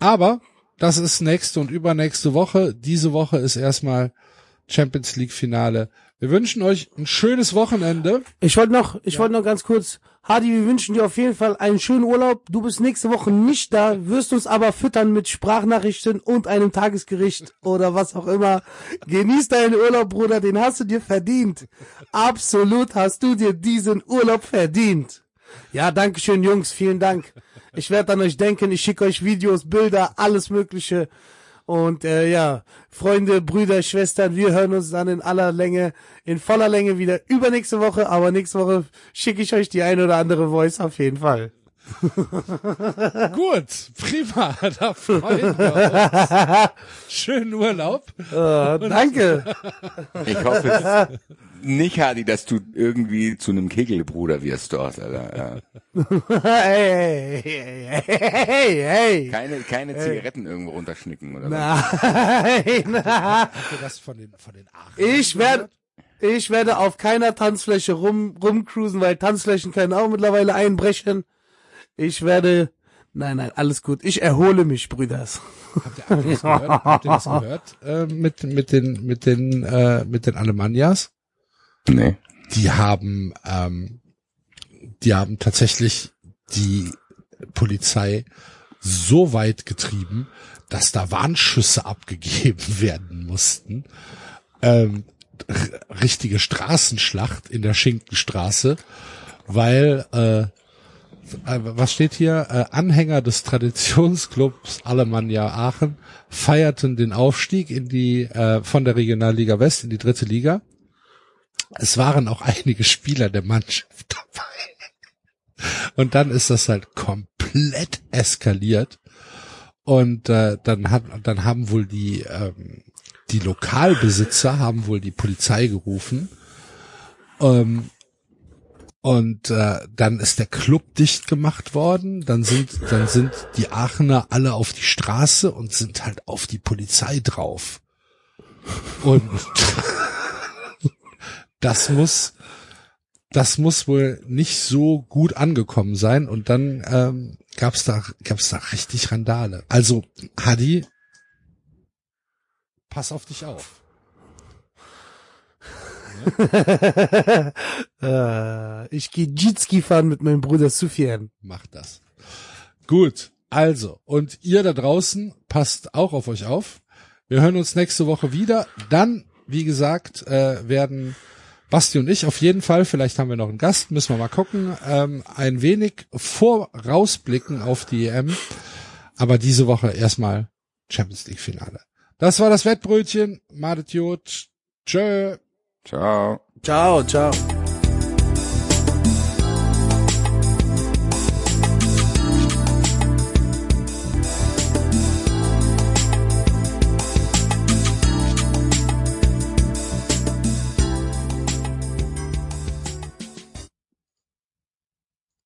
Aber das ist nächste und übernächste Woche. Diese Woche ist erstmal Champions League Finale. Wir wünschen euch ein schönes Wochenende. Ich wollte noch ganz kurz, Hadi, wir wünschen dir auf jeden Fall einen schönen Urlaub. Du bist nächste Woche nicht da, wirst uns aber füttern mit Sprachnachrichten und einem Tagesgericht oder was auch immer. Genieß deinen Urlaub, Bruder, den hast du dir verdient. Absolut hast du dir diesen Urlaub verdient. Ja, dankeschön, Jungs, vielen Dank. Ich werde an euch denken, ich schicke euch Videos, Bilder, alles Mögliche. Und ja, Freunde, Brüder, Schwestern, wir hören uns dann in voller Länge wieder übernächste Woche. Aber nächste Woche schicke ich euch die ein oder andere Voice auf jeden Fall. Gut, prima, da freuen wir uns. Schönen Urlaub. Danke. Ich hoffe nicht, Hadi, dass du irgendwie zu einem Kegelbruder wirst dort, Alter. Ja. Hey. Keine Zigaretten irgendwo runterschnicken oder Nein. Habt ihr das von den Aachen? Ich werde auf keiner Tanzfläche rumcruisen, weil Tanzflächen können auch mittlerweile einbrechen. Nein, alles gut. Ich erhole mich, Brüders. Habt ihr das gehört? Mit den Alemannias? Nee. Die haben tatsächlich die Polizei so weit getrieben, dass da Warnschüsse abgegeben werden mussten. Richtige Straßenschlacht in der Schinkenstraße, weil was steht hier? Anhänger des Traditionsclubs Alemannia Aachen feierten den Aufstieg von der Regionalliga West in die 3. Liga. Es waren auch einige Spieler der Mannschaft dabei. Und dann ist das halt komplett eskaliert. Und dann haben wohl die Lokalbesitzer haben wohl die Polizei gerufen. Und dann ist der Club dicht gemacht worden. Dann sind die Aachener alle auf die Straße und sind halt auf die Polizei drauf. Und das muss wohl nicht so gut angekommen sein. Und dann gab's da richtig Randale. Also Hadi, pass auf dich auf. Ich gehe Jetski fahren mit meinem Bruder Sufjan. Mach das. Gut, also, und ihr da draußen, passt auch auf euch auf. Wir hören uns nächste Woche wieder. Dann, wie gesagt, werden Basti und ich auf jeden Fall, vielleicht haben wir noch einen Gast, müssen wir mal gucken, ein wenig vorausblicken auf die EM. Aber diese Woche erstmal Champions League Finale. Das war das Wettbrötchen. Madet Jod. Tschö. Ciao. Ciao.